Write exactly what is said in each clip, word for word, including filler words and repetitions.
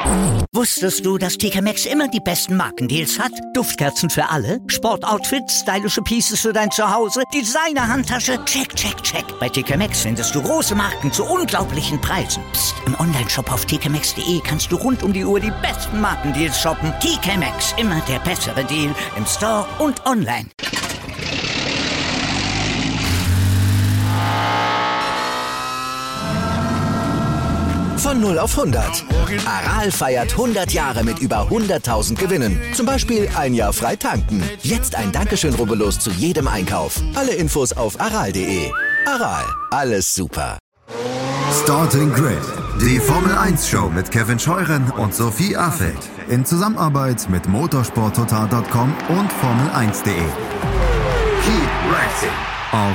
Wusstest du, dass T K Maxx immer die besten Markendeals hat? Duftkerzen für alle, Sportoutfits, stylische Pieces für dein Zuhause, Designer-Handtasche, check, check, check. Bei T K Maxx findest du große Marken zu unglaublichen Preisen. Psst. Im Onlineshop auf t k maxx punkt d e kannst du rund um die Uhr die besten Markendeals shoppen. T K Maxx, immer der bessere Deal im Store und online. Von null auf hundert. Aral feiert hundert Jahre mit über hunderttausend Gewinnen. Zum Beispiel ein Jahr frei tanken. Jetzt ein Dankeschön, rubbellos zu jedem Einkauf. Alle Infos auf aral punkt de. Aral, alles super. Starting Grid, die Formel eins Show mit Kevin Scheuren und Sophie Affeld. In Zusammenarbeit mit motorsport total punkt com und formel eins punkt de. Keep racing auf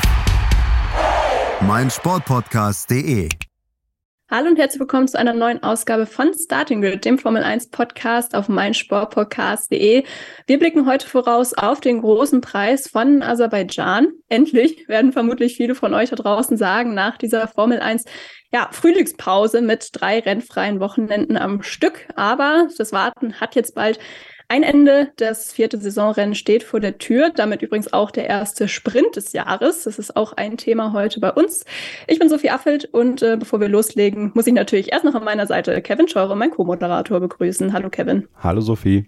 meinsportpodcast punkt de. Hallo und herzlich willkommen zu einer neuen Ausgabe von Starting Grid, dem Formel eins Podcast auf meinsportpodcast punkt de. Wir blicken heute voraus auf den großen Preis von Aserbaidschan. Endlich, werden vermutlich viele von euch da draußen sagen, nach dieser Formel eins ja, Frühlingspause mit drei rennfreien Wochenenden am Stück. Aber das Warten hat jetzt bald ein Ende. Das vierte Saisonrennen steht vor der Tür. Damit übrigens auch der erste Sprint des Jahres. Das ist auch ein Thema heute bei uns. Ich bin Sophie Affeld und äh, bevor wir loslegen, muss ich natürlich erst noch an meiner Seite Kevin Scheurer, mein Co-Moderator, begrüßen. Hallo Kevin. Hallo Sophie.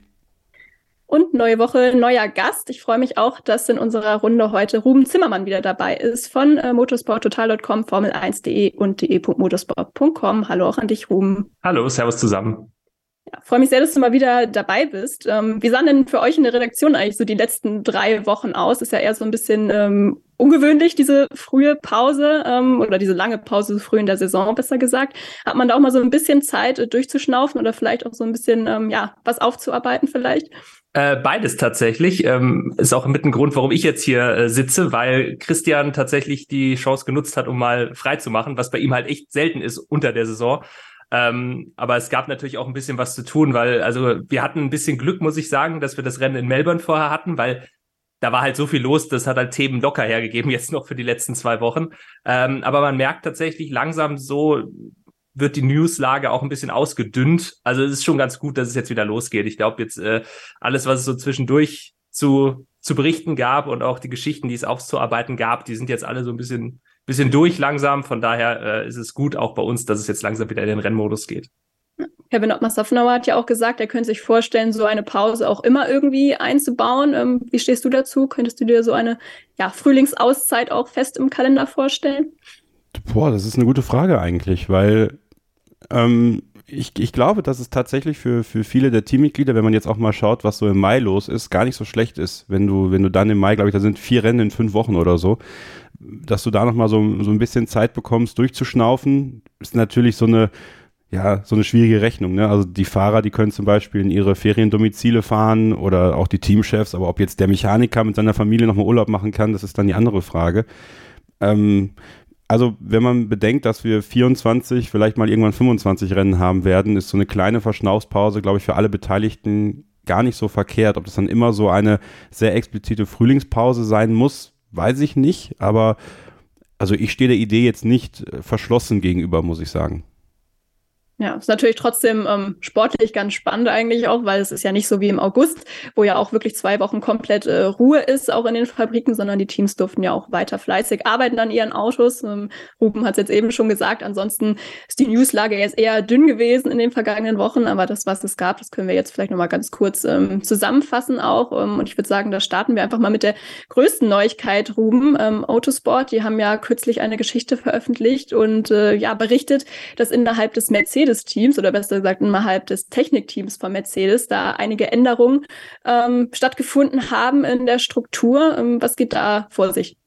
Und neue Woche, neuer Gast. Ich freue mich auch, dass in unserer Runde heute Ruben Zimmermann wieder dabei ist von äh, motorsport total punkt com, formel eins punkt de und de punkt motorsport punkt com. Hallo auch an dich, Ruben. Hallo, servus zusammen. Ja, freue mich sehr, dass du mal wieder dabei bist. Ähm, wie sahen denn für euch in der Redaktion eigentlich so die letzten drei Wochen aus? Ist ja eher so ein bisschen ähm, ungewöhnlich, diese frühe Pause ähm, oder diese lange Pause so früh in der Saison, besser gesagt. Hat man da auch mal so ein bisschen Zeit äh, durchzuschnaufen oder vielleicht auch so ein bisschen ähm, ja was aufzuarbeiten vielleicht? Äh, beides tatsächlich. Ähm, ist auch mit ein Grund, warum ich jetzt hier äh, sitze, weil Christian tatsächlich die Chance genutzt hat, um mal frei zu machen, was bei ihm halt echt selten ist unter der Saison. Ähm, aber es gab natürlich auch ein bisschen was zu tun, weil also wir hatten ein bisschen Glück, muss ich sagen, dass wir das Rennen in Melbourne vorher hatten, weil da war halt so viel los, das hat halt Themen locker hergegeben, jetzt noch für die letzten zwei Wochen. Ähm, aber man merkt tatsächlich langsam so, wird die Newslage auch ein bisschen ausgedünnt. Also es ist schon ganz gut, dass es jetzt wieder losgeht. Ich glaube jetzt äh, alles, was es so zwischendurch zu zu berichten gab und auch die Geschichten, die es aufzuarbeiten gab, die sind jetzt alle so ein bisschen bisschen durch langsam. Von daher äh, ist es gut auch bei uns, dass es jetzt langsam wieder in den Rennmodus geht. Kevin Ottmar-Safnauer hat ja auch gesagt, er könnte sich vorstellen, so eine Pause auch immer irgendwie einzubauen. Ähm, wie stehst du dazu? Könntest du dir so eine ja, Frühlingsauszeit auch fest im Kalender vorstellen? Boah, das ist eine gute Frage eigentlich, weil ähm, ich, ich glaube, dass es tatsächlich für, für viele der Teammitglieder, wenn man jetzt auch mal schaut, was so im Mai los ist, gar nicht so schlecht ist. Wenn du, wenn du dann im Mai, glaube ich, da sind vier Rennen in fünf Wochen oder so, dass du da nochmal so, so ein bisschen Zeit bekommst, durchzuschnaufen, ist natürlich so eine, ja, so eine schwierige Rechnung, ne? Also die Fahrer, die können zum Beispiel in ihre Feriendomizile fahren oder auch die Teamchefs, aber ob jetzt der Mechaniker mit seiner Familie nochmal Urlaub machen kann, das ist dann die andere Frage. Ähm, Also wenn man bedenkt, dass wir vierundzwanzig, vielleicht mal irgendwann fünfundzwanzig Rennen haben werden, ist so eine kleine Verschnaufspause, glaube ich, für alle Beteiligten gar nicht so verkehrt. Ob das dann immer so eine sehr explizite Frühlingspause sein muss, weiß ich nicht. Aber also ich stehe der Idee jetzt nicht verschlossen gegenüber, muss ich sagen. Ja, ist natürlich trotzdem ähm, sportlich ganz spannend eigentlich auch, weil es ist ja nicht so wie im August, wo ja auch wirklich zwei Wochen komplett äh, Ruhe ist, auch in den Fabriken, sondern die Teams durften ja auch weiter fleißig arbeiten an ihren Autos. Ähm, Ruben hat es jetzt eben schon gesagt, ansonsten ist die Newslage jetzt eher dünn gewesen in den vergangenen Wochen, aber das, was es gab, das können wir jetzt vielleicht nochmal ganz kurz ähm, zusammenfassen auch. Ähm, und ich würde sagen, da starten wir einfach mal mit der größten Neuigkeit, Ruben. Ähm, Autosport, die haben ja kürzlich eine Geschichte veröffentlicht und äh, ja berichtet, dass innerhalb des Mercedes des Teams oder besser gesagt innerhalb des Technikteams von Mercedes da einige Änderungen ähm, stattgefunden haben in der Struktur. Ähm, was geht da vor sich?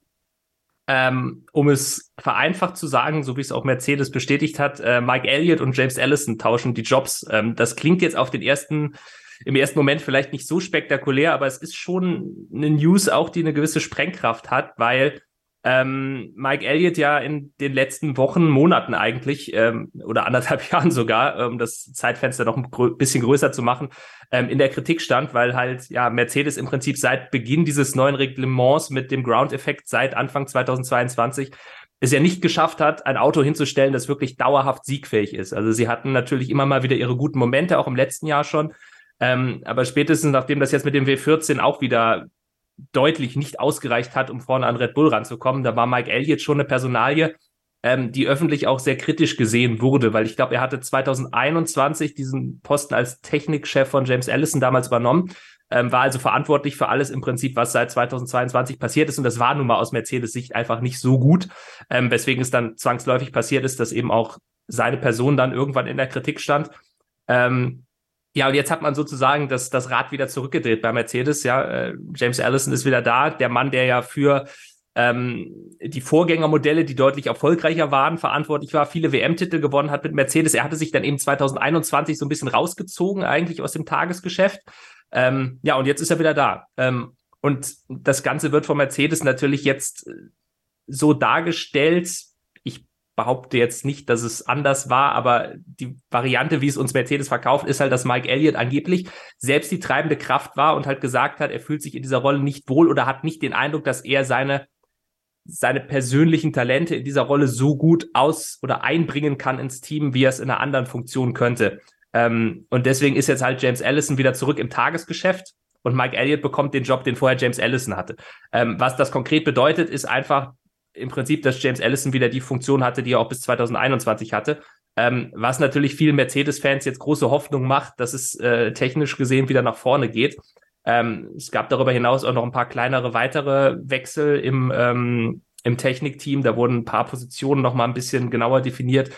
Ähm, um es vereinfacht zu sagen, so wie es auch Mercedes bestätigt hat, äh, Mike Elliott und James Allison tauschen die Jobs. Ähm, das klingt jetzt auf den ersten, im ersten Moment vielleicht nicht so spektakulär, aber es ist schon eine News auch, die eine gewisse Sprengkraft hat, weil Ähm, Mike Elliott ja in den letzten Wochen, Monaten eigentlich, ähm, oder anderthalb Jahren sogar, um ähm, das Zeitfenster noch ein grö- bisschen größer zu machen, ähm, in der Kritik stand, weil halt ja Mercedes im Prinzip seit Beginn dieses neuen Reglements mit dem Ground-Effekt seit Anfang zweitausendzweiundzwanzig es ja nicht geschafft hat, ein Auto hinzustellen, das wirklich dauerhaft siegfähig ist. Also sie hatten natürlich immer mal wieder ihre guten Momente, auch im letzten Jahr schon. Ähm, aber spätestens, nachdem das jetzt mit dem W vierzehn auch wieder deutlich nicht ausgereicht hat, um vorne an Red Bull ranzukommen, da war Mike Elliott schon eine Personalie, ähm, die öffentlich auch sehr kritisch gesehen wurde, weil ich glaube, er hatte zwanzig einundzwanzig diesen Posten als Technikchef von James Allison damals übernommen, ähm, war also verantwortlich für alles im Prinzip, was seit zweitausendzweiundzwanzig passiert ist, und das war nun mal aus Mercedes Sicht einfach nicht so gut, ähm, weswegen es dann zwangsläufig passiert ist, dass eben auch seine Person dann irgendwann in der Kritik stand. Ähm, ja, und jetzt hat man sozusagen das, das Rad wieder zurückgedreht bei Mercedes, ja, äh, James Allison ist wieder da, der Mann, der ja für ähm, die Vorgängermodelle, die deutlich erfolgreicher waren, verantwortlich war, viele W M-Titel gewonnen hat mit Mercedes. Er hatte sich dann eben zwanzig einundzwanzig so ein bisschen rausgezogen eigentlich aus dem Tagesgeschäft. Ähm, ja, und jetzt ist er wieder da. Ähm, und das Ganze wird von Mercedes natürlich jetzt so dargestellt. Ich behaupte jetzt nicht, dass es anders war, aber die Variante, wie es uns Mercedes verkauft, ist halt, dass Mike Elliott angeblich selbst die treibende Kraft war und halt gesagt hat, er fühlt sich in dieser Rolle nicht wohl oder hat nicht den Eindruck, dass er seine seine persönlichen Talente in dieser Rolle so gut aus- oder einbringen kann ins Team, wie er es in einer anderen Funktion könnte. Ähm, und deswegen ist jetzt halt James Allison wieder zurück im Tagesgeschäft und Mike Elliott bekommt den Job, den vorher James Allison hatte. Ähm, was das konkret bedeutet, ist einfach im Prinzip, dass James Allison wieder die Funktion hatte, die er auch bis zwanzig einundzwanzig hatte. Ähm, was natürlich vielen Mercedes-Fans jetzt große Hoffnung macht, dass es äh, technisch gesehen wieder nach vorne geht. Ähm, es gab darüber hinaus auch noch ein paar kleinere weitere Wechsel im, ähm, im Technikteam. Da wurden ein paar Positionen noch mal ein bisschen genauer definiert.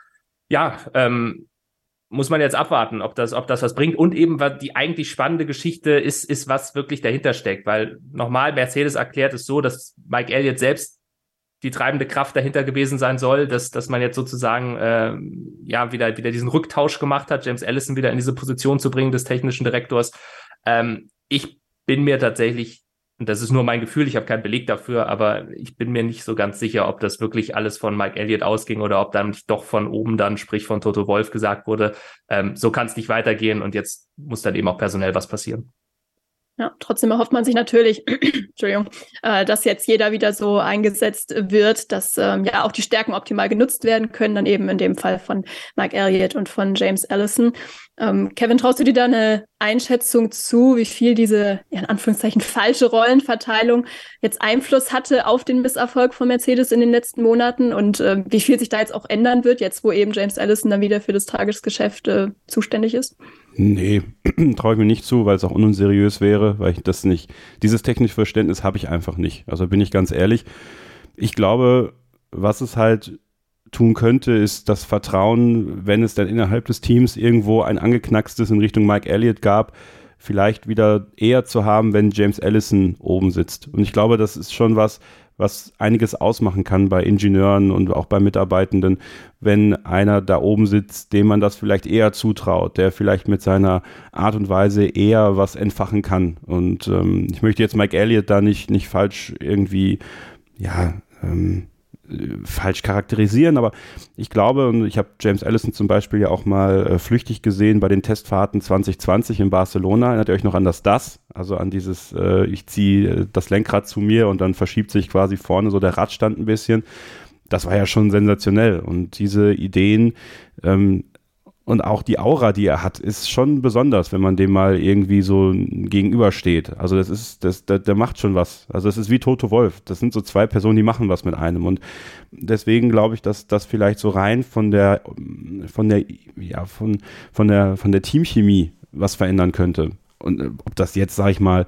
Ja, ähm, muss man jetzt abwarten, ob das, ob das was bringt. Und eben, was die eigentlich spannende Geschichte ist, ist, was wirklich dahinter steckt. Weil nochmal, Mercedes erklärt es so, dass Mike Elliott selbst die treibende Kraft dahinter gewesen sein soll, dass, dass man jetzt sozusagen äh, ja wieder, wieder diesen Rücktausch gemacht hat, James Allison wieder in diese Position zu bringen des technischen Direktors. Ähm, ich bin mir tatsächlich, und das ist nur mein Gefühl, ich habe keinen Beleg dafür, aber ich bin mir nicht so ganz sicher, ob das wirklich alles von Mike Elliott ausging oder ob dann doch von oben dann, sprich von Toto Wolff, gesagt wurde, ähm, so kann es nicht weitergehen und jetzt muss dann eben auch personell was passieren. Ja, trotzdem erhofft man sich natürlich, Entschuldigung, äh, dass jetzt jeder wieder so eingesetzt wird, dass ähm, ja auch die Stärken optimal genutzt werden können, dann eben in dem Fall von Mike Elliott und von James Allison. Ähm, Kevin, traust du dir da eine Einschätzung zu, wie viel diese, ja, in Anführungszeichen, falsche Rollenverteilung jetzt Einfluss hatte auf den Misserfolg von Mercedes in den letzten Monaten und äh, wie viel sich da jetzt auch ändern wird, jetzt wo eben James Allison dann wieder für das Tagesgeschäft äh, zuständig ist? Nee, traue ich mir nicht zu, weil es auch unseriös wäre, weil ich das nicht, dieses technische Verständnis habe ich einfach nicht. Also bin ich ganz ehrlich. Ich glaube, was es halt tun könnte, ist das Vertrauen, wenn es dann innerhalb des Teams irgendwo ein angeknackstes in Richtung Mike Elliott gab, vielleicht wieder eher zu haben, wenn James Allison oben sitzt. Und ich glaube, das ist schon was, was einiges ausmachen kann bei Ingenieuren und auch bei Mitarbeitenden, wenn einer da oben sitzt, dem man das vielleicht eher zutraut, der vielleicht mit seiner Art und Weise eher was entfachen kann. Und ähm, ich möchte jetzt Mike Elliott da nicht, nicht falsch irgendwie, ja, ähm, falsch charakterisieren, aber ich glaube, und ich habe James Allison zum Beispiel ja auch mal äh, flüchtig gesehen bei den Testfahrten zwanzig zwanzig in Barcelona. Erinnert ihr euch noch an das das? Also an dieses, äh, ich ziehe das Lenkrad zu mir und dann verschiebt sich quasi vorne so der Radstand ein bisschen. Das war ja schon sensationell und diese Ideen ähm, und auch die Aura, die er hat, ist schon besonders, wenn man dem mal irgendwie so gegenübersteht. Also das ist, das, der, der macht schon was. Also das ist wie Toto Wolff. Das sind so zwei Personen, die machen was mit einem. Und deswegen glaube ich, dass das vielleicht so rein von der, von der, ja, von, von der, von der Teamchemie was verändern könnte. Und ob das jetzt, sage ich mal,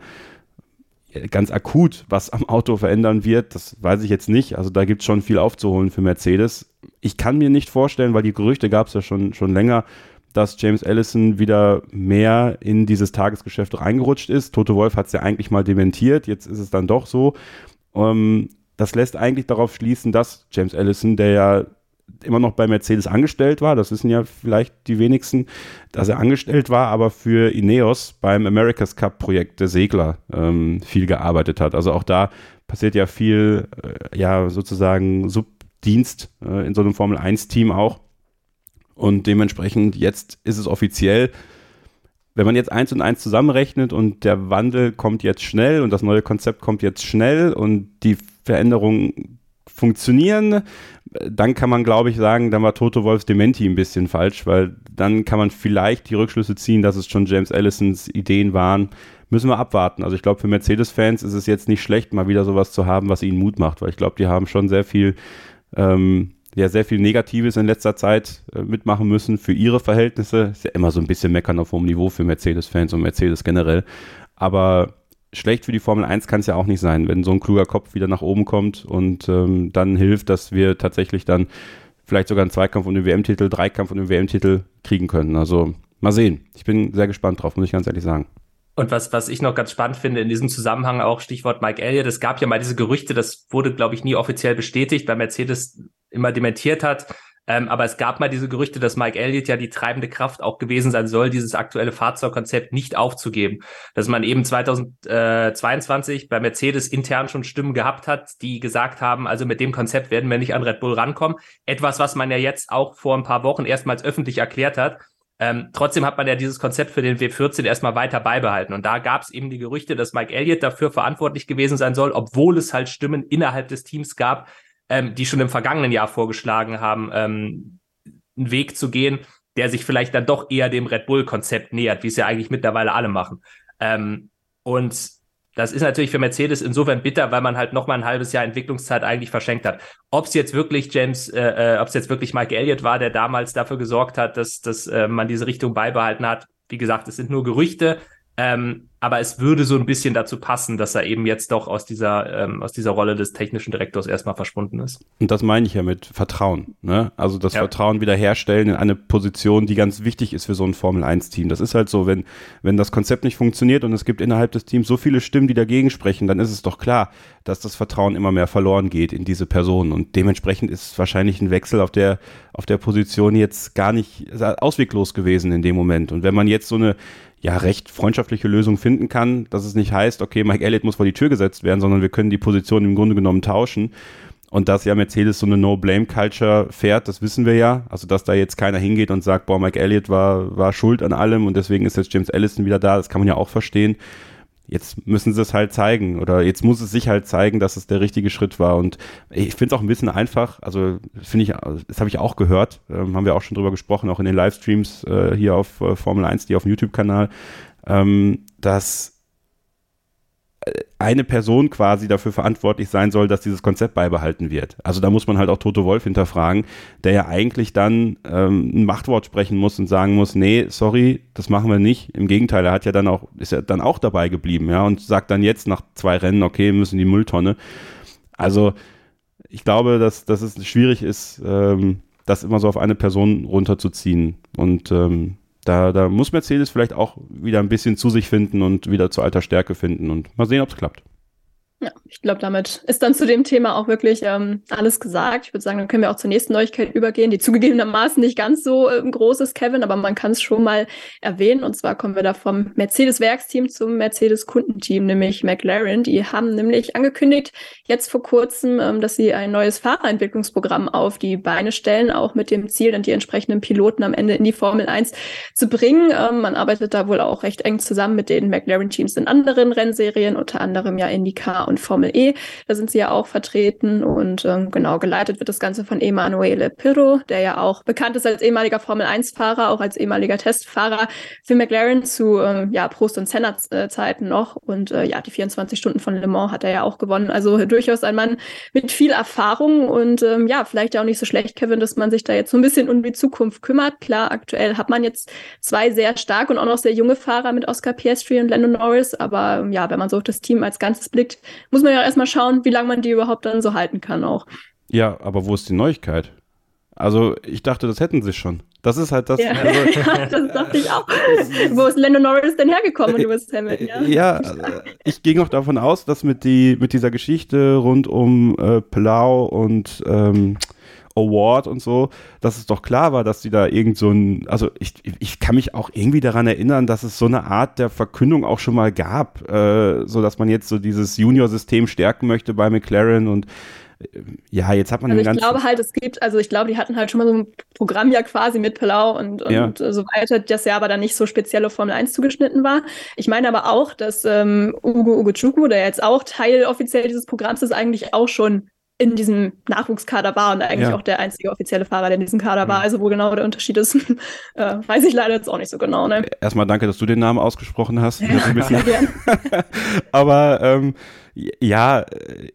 ganz akut was am Auto verändern wird, das weiß ich jetzt nicht. Also da gibt es schon viel aufzuholen für Mercedes. Ich kann mir nicht vorstellen, weil die Gerüchte gab es ja schon, schon länger, dass James Allison wieder mehr in dieses Tagesgeschäft reingerutscht ist. Toto Wolff hat es ja eigentlich mal dementiert, jetzt ist es dann doch so. Ähm, das lässt eigentlich darauf schließen, dass James Allison, der ja immer noch bei Mercedes angestellt war, das wissen ja vielleicht die wenigsten, dass er angestellt war, aber für Ineos beim America's Cup Projekt der Segler ähm, viel gearbeitet hat. Also auch da passiert ja viel, äh, ja sozusagen Subdienst äh, in so einem Formel eins Team auch. Und dementsprechend jetzt ist es offiziell, wenn man jetzt eins und eins zusammenrechnet und der Wandel kommt jetzt schnell und das neue Konzept kommt jetzt schnell und die Veränderung funktionieren, dann kann man, glaube ich, sagen, dann war Toto Wolffs Dementi ein bisschen falsch, weil dann kann man vielleicht die Rückschlüsse ziehen, dass es schon James Allisons Ideen waren. Müssen wir abwarten. Also ich glaube, für Mercedes-Fans ist es jetzt nicht schlecht, mal wieder sowas zu haben, was ihnen Mut macht, weil ich glaube, die haben schon sehr viel ähm, ja, sehr viel Negatives in letzter Zeit äh, mitmachen müssen für ihre Verhältnisse. Ist ja immer so ein bisschen meckern auf hohem Niveau für Mercedes-Fans und Mercedes generell. Aber schlecht für die Formel eins kann es ja auch nicht sein, wenn so ein kluger Kopf wieder nach oben kommt und ähm, dann hilft, dass wir tatsächlich dann vielleicht sogar einen Zweikampf um den W M-Titel, Dreikampf um den W M-Titel kriegen können. Also mal sehen. Ich bin sehr gespannt drauf, muss ich ganz ehrlich sagen. Und was, was ich noch ganz spannend finde in diesem Zusammenhang auch, Stichwort Mike Elliott, es gab ja mal diese Gerüchte, das wurde, glaube ich, nie offiziell bestätigt, weil Mercedes immer dementiert hat, ähm, aber es gab mal diese Gerüchte, dass Mike Elliott ja die treibende Kraft auch gewesen sein soll, dieses aktuelle Fahrzeugkonzept nicht aufzugeben. Dass man eben zweitausendzweiundzwanzig bei Mercedes intern schon Stimmen gehabt hat, die gesagt haben, also mit dem Konzept werden wir nicht an Red Bull rankommen. Etwas, was man ja jetzt auch vor ein paar Wochen erstmals öffentlich erklärt hat. Ähm, trotzdem hat man ja dieses Konzept für den W vierzehn erstmal weiter beibehalten. Und da gab es eben die Gerüchte, dass Mike Elliott dafür verantwortlich gewesen sein soll, obwohl es halt Stimmen innerhalb des Teams gab, ähm, die schon im vergangenen Jahr vorgeschlagen haben, ähm, einen Weg zu gehen, der sich vielleicht dann doch eher dem Red Bull-Konzept nähert, wie es ja eigentlich mittlerweile alle machen. Ähm, und das ist natürlich für Mercedes insofern bitter, weil man halt noch mal ein halbes Jahr Entwicklungszeit eigentlich verschenkt hat. Ob es jetzt wirklich James, äh, ob es jetzt wirklich Mike Elliott war, der damals dafür gesorgt hat, dass, dass äh, man diese Richtung beibehalten hat. Wie gesagt, es sind nur Gerüchte, ähm, aber es würde so ein bisschen dazu passen, dass er eben jetzt doch aus dieser, ähm, aus dieser Rolle des technischen Direktors erstmal verschwunden ist. Und das meine ich ja mit Vertrauen, ne? Also das ja. Vertrauen wiederherstellen in eine Position, die ganz wichtig ist für so ein Formel eins Team. Das ist halt so, wenn, wenn das Konzept nicht funktioniert und es gibt innerhalb des Teams so viele Stimmen, die dagegen sprechen, dann ist es doch klar, dass das Vertrauen immer mehr verloren geht in diese Person. Und dementsprechend ist wahrscheinlich ein Wechsel auf der, auf der Position jetzt gar nicht ausweglos gewesen in dem Moment. Und wenn man jetzt so eine ja, recht freundschaftliche Lösung finden kann, dass es nicht heißt, okay, Mike Elliott muss vor die Tür gesetzt werden, sondern wir können die Position im Grunde genommen tauschen. Und dass ja Mercedes so eine No-Blame-Culture fährt, das wissen wir ja. Also, dass da jetzt keiner hingeht und sagt, boah, Mike Elliott war, war schuld an allem und deswegen ist jetzt James Allison wieder da, das kann man ja auch verstehen. Jetzt müssen sie es halt zeigen oder jetzt muss es sich halt zeigen, dass es der richtige Schritt war und ich finde es auch ein bisschen einfach, also finde ich, das habe ich auch gehört, ähm, haben wir auch schon drüber gesprochen, auch in den Livestreams äh, hier auf äh, Formel eins, die auf dem YouTube-Kanal, ähm, dass eine Person quasi dafür verantwortlich sein soll, dass dieses Konzept beibehalten wird. Also da muss man halt auch Toto Wolff hinterfragen, der ja eigentlich dann ähm, ein Machtwort sprechen muss und sagen muss, nee, sorry, das machen wir nicht. Im Gegenteil, er hat ja dann auch, ist ja dann auch dabei geblieben, ja, und sagt dann jetzt nach zwei Rennen, okay, wir müssen die Mülltonne. Also ich glaube, dass, dass es schwierig ist, ähm, das immer so auf eine Person runterzuziehen. Und ähm, Da, da muss Mercedes vielleicht auch wieder ein bisschen zu sich finden und wieder zu alter Stärke finden und mal sehen, ob es klappt. Ja, ich glaube, damit ist dann zu dem Thema auch wirklich ähm, alles gesagt. Ich würde sagen, dann können wir auch zur nächsten Neuigkeit übergehen, die zugegebenermaßen nicht ganz so ähm, groß ist, Kevin, aber man kann es schon mal erwähnen. Und zwar kommen wir da vom Mercedes-Werksteam zum Mercedes-Kundenteam, nämlich McLaren. Die haben nämlich angekündigt, jetzt vor kurzem, ähm, dass sie ein neues Fahrerentwicklungsprogramm auf die Beine stellen, auch mit dem Ziel, dann die entsprechenden Piloten am Ende in die Formel eins zu bringen. Ähm, man arbeitet da wohl auch recht eng zusammen mit den McLaren-Teams in anderen Rennserien, unter anderem ja IndyCar und Formel E, da sind sie ja auch vertreten und ähm, genau, geleitet wird das Ganze von Emanuele Pirro, der ja auch bekannt ist als ehemaliger Formel eins Fahrer, auch als ehemaliger Testfahrer für McLaren zu ähm, ja, Prost- und Senna-Zeiten noch und äh, ja, die vierundzwanzig Stunden von Le Mans hat er ja auch gewonnen, also durchaus ein Mann mit viel Erfahrung und ähm, ja, vielleicht ja auch nicht so schlecht, Kevin, dass man sich da jetzt so ein bisschen um die Zukunft kümmert. Klar, aktuell hat man jetzt zwei sehr stark und auch noch sehr junge Fahrer mit Oscar Piastri und Lando Norris, aber ähm, ja, wenn man so auf das Team als Ganzes blickt, muss man ja erstmal schauen, wie lange man die überhaupt dann so halten kann auch. Ja, aber wo ist die Neuigkeit? Also ich dachte, das hätten sie schon. Das ist halt das. Ja, also, ja das dachte ich auch. Wo ist Lando Norris denn hergekommen und Lewis Hamilton? Ja, ja also ich gehe noch davon aus, dass mit, die, mit dieser Geschichte rund um äh, Palau und ähm, Award und so, dass es doch klar war, dass die da irgend so ein, also ich, ich kann mich auch irgendwie daran erinnern, dass es so eine Art der Verkündung auch schon mal gab, äh, so dass man jetzt so dieses Junior-System stärken möchte bei McLaren und äh, ja, jetzt hat man also den ganzen... Ich glaube halt, es gibt, also ich glaube, die hatten halt schon mal so ein Programm ja quasi mit Palau und, und ja. so weiter, das ja aber dann nicht so speziell auf Formel eins zugeschnitten war. Ich meine aber auch, dass ähm, Ugo Ugochukwu, der jetzt auch Teil offiziell dieses Programms ist, eigentlich auch schon in diesem Nachwuchskader war und eigentlich ja. auch der einzige offizielle Fahrer, der in diesem Kader war. Also wo genau der Unterschied ist, äh, weiß ich leider jetzt auch nicht so genau. Ne? Erstmal danke, dass du den Namen ausgesprochen hast. Ja, ein bisschen aber ähm, ja, äh,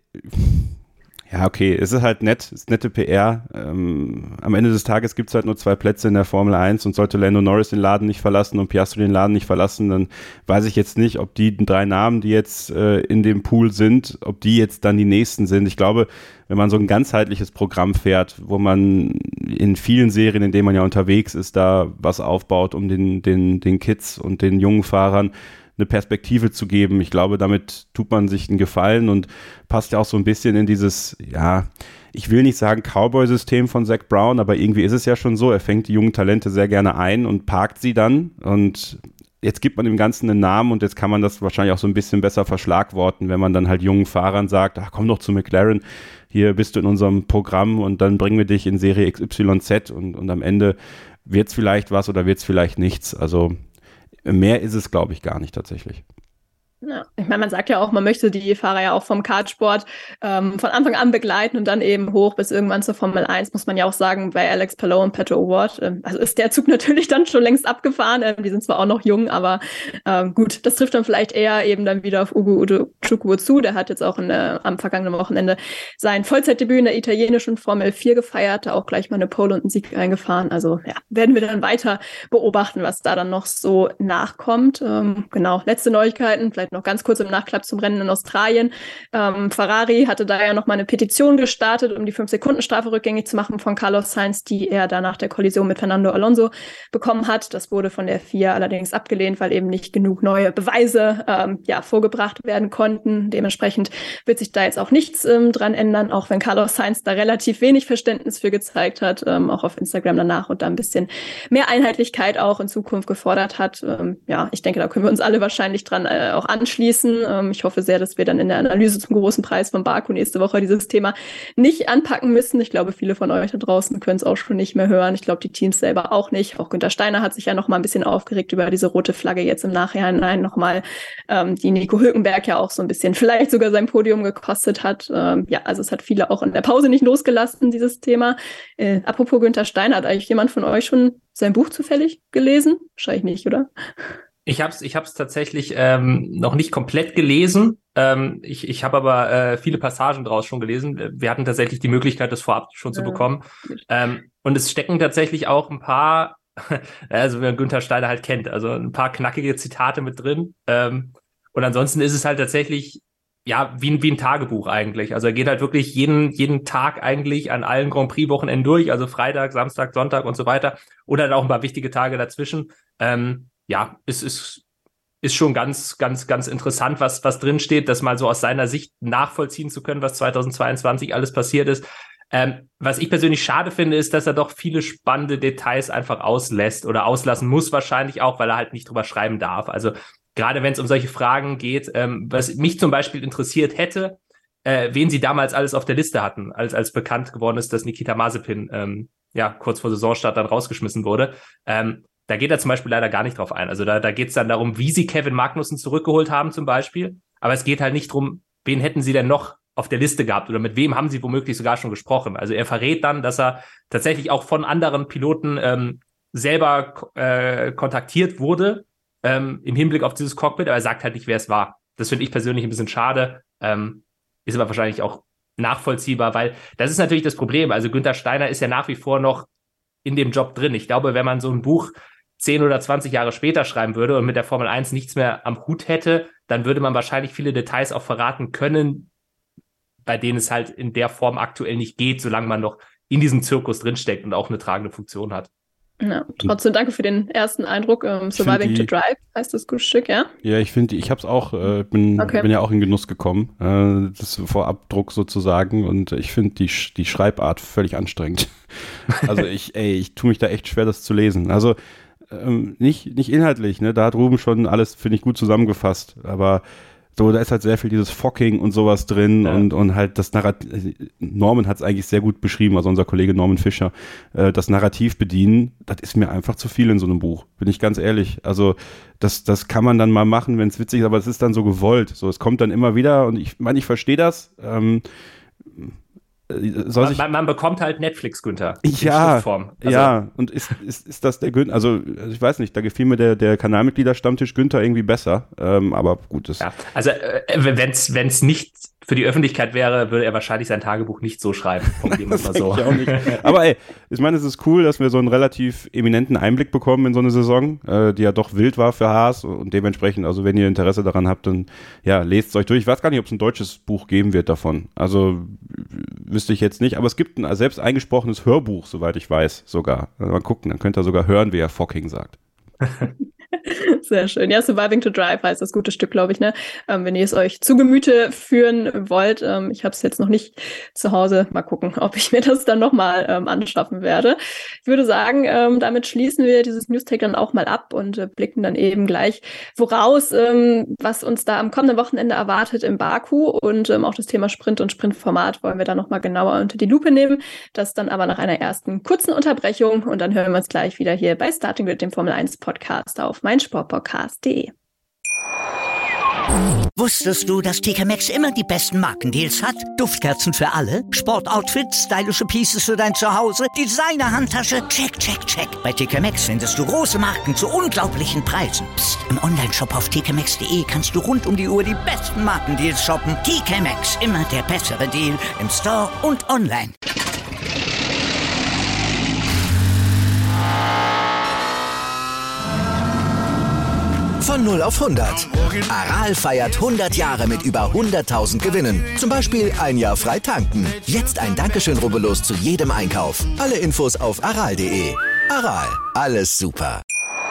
ja, okay, es ist halt nett, es ist nette P R. Ähm, am Ende des Tages gibt es halt nur zwei Plätze in der Formel eins und sollte Lando Norris den Laden nicht verlassen und Piastri den Laden nicht verlassen, dann weiß ich jetzt nicht, ob die drei Namen, die jetzt äh, in dem Pool sind, ob die jetzt dann die nächsten sind. Ich glaube, wenn man so ein ganzheitliches Programm fährt, wo man in vielen Serien, in denen man ja unterwegs ist, da was aufbaut, um den, den, den Kids und den jungen Fahrern eine Perspektive zu geben. Ich glaube, damit tut man sich einen Gefallen und passt ja auch so ein bisschen in dieses, ja, ich will nicht sagen Cowboy-System von Zac Brown, aber irgendwie ist es ja schon so, er fängt die jungen Talente sehr gerne ein und parkt sie dann und jetzt gibt man dem Ganzen einen Namen und jetzt kann man das wahrscheinlich auch so ein bisschen besser verschlagworten, wenn man dann halt jungen Fahrern sagt, ach komm doch zu McLaren, hier bist du in unserem Programm und dann bringen wir dich in Serie X Y Z und, und am Ende wird's vielleicht was oder wird's vielleicht nichts. Also mehr ist es, glaube ich, gar nicht tatsächlich. Ja, ich meine, man sagt ja auch, man möchte die Fahrer ja auch vom Kartsport ähm, von Anfang an begleiten und dann eben hoch bis irgendwann zur Formel eins, muss man ja auch sagen, bei Alex Palou und Pato O'Ward. Ähm, also ist der Zug natürlich dann schon längst abgefahren. Ähm, die sind zwar auch noch jung, aber ähm, gut, das trifft dann vielleicht eher eben dann wieder auf Ugo Ojukwu zu. Der hat jetzt auch in der, am vergangenen Wochenende sein Vollzeitdebüt in der italienischen Formel vier gefeiert, da auch gleich mal eine Pole und einen Sieg eingefahren. Also ja, werden wir dann weiter beobachten, was da dann noch so nachkommt. Ähm, genau, letzte Neuigkeiten, vielleicht noch ganz kurz im Nachklapp zum Rennen in Australien. Ähm, Ferrari hatte da ja noch mal eine Petition gestartet, um die fünf Sekunden Strafe rückgängig zu machen von Carlos Sainz, die er da nach der Kollision mit Fernando Alonso bekommen hat. Das wurde von der F I A allerdings abgelehnt, weil eben nicht genug neue Beweise ähm, ja, vorgebracht werden konnten. Dementsprechend wird sich da jetzt auch nichts ähm, dran ändern, auch wenn Carlos Sainz da relativ wenig Verständnis für gezeigt hat, ähm, auch auf Instagram danach und da ein bisschen mehr Einheitlichkeit auch in Zukunft gefordert hat. Ähm, ja, ich denke, da können wir uns alle wahrscheinlich dran äh, auch anschließen. Ich hoffe sehr, dass wir dann in der Analyse zum großen Preis von Baku nächste Woche dieses Thema nicht anpacken müssen. Ich glaube, viele von euch da draußen können es auch schon nicht mehr hören. Ich glaube, die Teams selber auch nicht. Auch Günther Steiner hat sich ja noch mal ein bisschen aufgeregt über diese rote Flagge jetzt im Nachhinein noch mal, ähm, die Nico Hülkenberg ja auch so ein bisschen vielleicht sogar sein Podium gekostet hat. Ähm, ja, also es hat viele auch in der Pause nicht losgelassen, dieses Thema. Äh, apropos Günther Steiner, hat eigentlich jemand von euch schon sein Buch zufällig gelesen? Wahrscheinlich nicht, oder? Ich habe es ich hab's tatsächlich ähm, noch nicht komplett gelesen. Ähm, ich ich habe aber äh, viele Passagen draus schon gelesen. Wir hatten tatsächlich die Möglichkeit, das vorab schon zu bekommen. Ähm, und es stecken tatsächlich auch ein paar, also wie man Günther Steiner halt kennt, also ein paar knackige Zitate mit drin. Ähm, und ansonsten ist es halt tatsächlich ja wie ein, wie ein Tagebuch eigentlich. Also er geht halt wirklich jeden jeden Tag eigentlich an allen Grand Prix Wochenenden durch, also Freitag, Samstag, Sonntag und so weiter. Oder dann auch ein paar wichtige Tage dazwischen. Ähm, Ja, es ist, ist schon ganz, ganz, ganz interessant, was, was drin steht, das mal so aus seiner Sicht nachvollziehen zu können, was zweitausendzweiundzwanzig alles passiert ist. Ähm, was ich persönlich schade finde, ist, dass er doch viele spannende Details einfach auslässt oder auslassen muss wahrscheinlich auch, weil er halt nicht drüber schreiben darf. Also gerade wenn es um solche Fragen geht, ähm, was mich zum Beispiel interessiert hätte, äh, wen sie damals alles auf der Liste hatten, als, als bekannt geworden ist, dass Nikita Mazepin ähm, ja kurz vor Saisonstart dann rausgeschmissen wurde. Ähm, Da geht er zum Beispiel leider gar nicht drauf ein. Also da, da geht es dann darum, wie sie Kevin Magnussen zurückgeholt haben zum Beispiel. Aber es geht halt nicht darum, wen hätten sie denn noch auf der Liste gehabt oder mit wem haben sie womöglich sogar schon gesprochen. Also er verrät dann, dass er tatsächlich auch von anderen Piloten ähm, selber äh, kontaktiert wurde ähm, im Hinblick auf dieses Cockpit, aber er sagt halt nicht, wer es war. Das finde ich persönlich ein bisschen schade. Ähm, ist aber wahrscheinlich auch nachvollziehbar, weil das ist natürlich das Problem. Also Günther Steiner ist ja nach wie vor noch in dem Job drin. Ich glaube, wenn man so ein Buch zehn oder zwanzig Jahre später schreiben würde und mit der Formel eins nichts mehr am Hut hätte, dann würde man wahrscheinlich viele Details auch verraten können, bei denen es halt in der Form aktuell nicht geht, solange man noch in diesem Zirkus drinsteckt und auch eine tragende Funktion hat. Ja, trotzdem danke für den ersten Eindruck. Um, Surviving die, to Drive heißt das gute Stück, ja? Ja, ich finde, ich habe es auch, äh, bin, okay. bin ja auch in Genuss gekommen, äh, das Vorabdruck sozusagen, und ich finde die, die Schreibart völlig anstrengend. Also ich, ey, ich tue mich da echt schwer, das zu lesen. Also ähm, nicht, nicht inhaltlich, ne? Da hat Ruben schon alles, finde ich, gut zusammengefasst, aber so, da ist halt sehr viel dieses Fucking und sowas drin, ja. und, und halt das Narrativ, Norman hat es eigentlich sehr gut beschrieben, also unser Kollege Norman Fischer, äh, das Narrativ bedienen, das ist mir einfach zu viel in so einem Buch, bin ich ganz ehrlich. Also das, das kann man dann mal machen, wenn es witzig ist, aber es ist dann so gewollt, so, es kommt dann immer wieder, und ich meine, ich verstehe das, ähm, soll sich man, man bekommt halt Netflix, Günther. Ja, also, ja. Und ist, ist, ist das der Günther, also ich weiß nicht, da gefiel mir der, der Kanalmitglieder-Stammtisch Günther irgendwie besser, ähm, aber gut. Das ja, also äh, wenn es nicht für die Öffentlichkeit wäre, würde er wahrscheinlich sein Tagebuch nicht so schreiben. Das mal so. Ich auch nicht. Aber ey, ich meine, es ist cool, dass wir so einen relativ eminenten Einblick bekommen in so eine Saison, äh, die ja doch wild war für Haas und dementsprechend, also wenn ihr Interesse daran habt, dann ja, lest es euch durch. Ich weiß gar nicht, ob es ein deutsches Buch geben wird davon. Also wüsste ich jetzt nicht, aber es gibt ein selbst eingesprochenes Hörbuch, soweit ich weiß, sogar. Also mal gucken, dann könnt ihr sogar hören, wie er Fucking sagt. Sehr schön. Ja, Surviving to Drive heißt das gute Stück, glaube ich, ne? Ähm, wenn ihr es euch zu Gemüte führen wollt. Ähm, ich habe es jetzt noch nicht zu Hause. Mal gucken, ob ich mir das dann nochmal ähm, anschaffen werde. Ich würde sagen, ähm, damit schließen wir dieses News-Tag dann auch mal ab und äh, blicken dann eben gleich voraus, ähm, was uns da am kommenden Wochenende erwartet in Baku. Und ähm, auch das Thema Sprint und Sprintformat wollen wir dann nochmal genauer unter die Lupe nehmen. Das dann aber nach einer ersten kurzen Unterbrechung. Und dann hören wir uns gleich wieder hier bei Starting Grid, dem Formel eins Podcast auf meinsportpodcast punkt de. Wusstest du, dass T K Maxx immer die besten Markendeals hat? Duftkerzen für alle, Sportoutfits, stylische Pieces für dein Zuhause, Designer-Handtasche, check, check, check. Bei T K Maxx findest du große Marken zu unglaublichen Preisen. Psst. Im Onlineshop auf t k maxx punkt de kannst du rund um die Uhr die besten Markendeals shoppen. T K Maxx, immer der bessere Deal im Store und online. Von null auf hundert. Aral feiert hundert Jahre mit über hunderttausend Gewinnen. Zum Beispiel ein Jahr frei tanken. Jetzt ein Dankeschön, rubbellos zu jedem Einkauf. Alle Infos auf aral punkt de. Aral, alles super.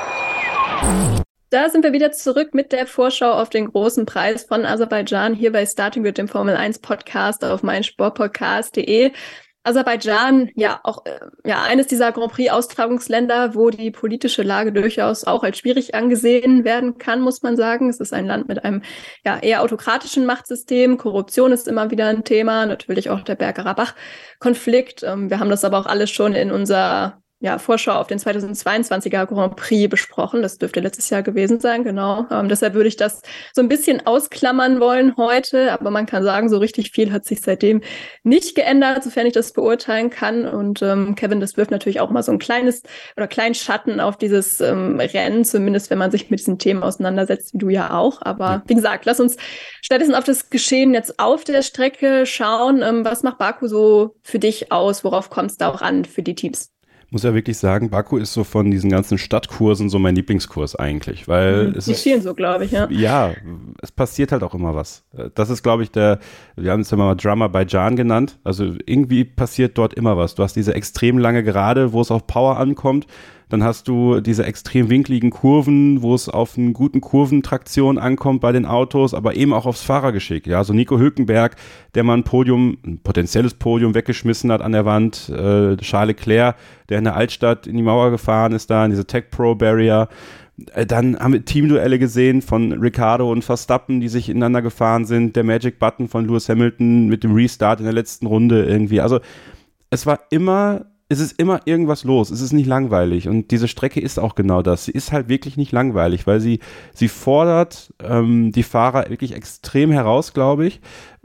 Da sind wir wieder zurück mit der Vorschau auf den großen Preis von Aserbaidschan hier bei Starting Grid, dem Formel eins Podcast auf meinsportpodcast punkt de. Aserbaidschan, ja, auch äh, ja, eines dieser Grand Prix-Austragungsländer, wo die politische Lage durchaus auch als schwierig angesehen werden kann, muss man sagen. Es ist ein Land mit einem ja eher autokratischen Machtsystem. Korruption ist immer wieder ein Thema, natürlich auch der Bergkarabach-Konflikt. Ähm, wir haben das aber auch alles schon in unserer ja, Vorschau auf den zweitausendzweiundzwanziger Grand Prix besprochen. Das dürfte letztes Jahr gewesen sein, genau. Ähm, deshalb würde ich das so ein bisschen ausklammern wollen heute. Aber man kann sagen, so richtig viel hat sich seitdem nicht geändert, sofern ich das beurteilen kann. Und ähm, Kevin, das wirft natürlich auch mal so ein kleines oder kleinen Schatten auf dieses ähm, Rennen, zumindest wenn man sich mit diesen Themen auseinandersetzt, wie du ja auch. Aber ja. Wie gesagt, lass uns stattdessen auf das Geschehen jetzt auf der Strecke schauen. Ähm, was macht Baku so für dich aus? Worauf kommt es da auch an für die Teams? Muss ja wirklich sagen, Baku ist so von diesen ganzen Stadtkursen so mein Lieblingskurs eigentlich, weil mhm, es nicht ist vielen so, glaube ich, ja. Ja, es passiert halt auch immer was. Das ist, glaube ich, der, wir haben es ja mal Drama bei Jan genannt, also irgendwie passiert dort immer was. Du hast diese extrem lange Gerade, wo es auf Power ankommt, dann hast du diese extrem winkligen Kurven, wo es auf einen guten Kurventraktion ankommt bei den Autos, aber eben auch aufs Fahrergeschick. Ja, so Nico Hülkenberg, der mal ein Podium, ein potenzielles Podium weggeschmissen hat an der Wand, äh, Charles Leclerc, der in der Altstadt in die Mauer gefahren ist, da in diese Tech Pro Barrier. Dann haben wir Teamduelle gesehen von Ricciardo und Verstappen, die sich ineinander gefahren sind. Der Magic Button von Lewis Hamilton mit dem Restart in der letzten Runde irgendwie. Also es war immer, es ist immer irgendwas los. Es ist nicht langweilig. Und diese Strecke ist auch genau das. Sie ist halt wirklich nicht langweilig, weil sie, sie fordert ähm, die Fahrer wirklich extrem heraus, glaube ich.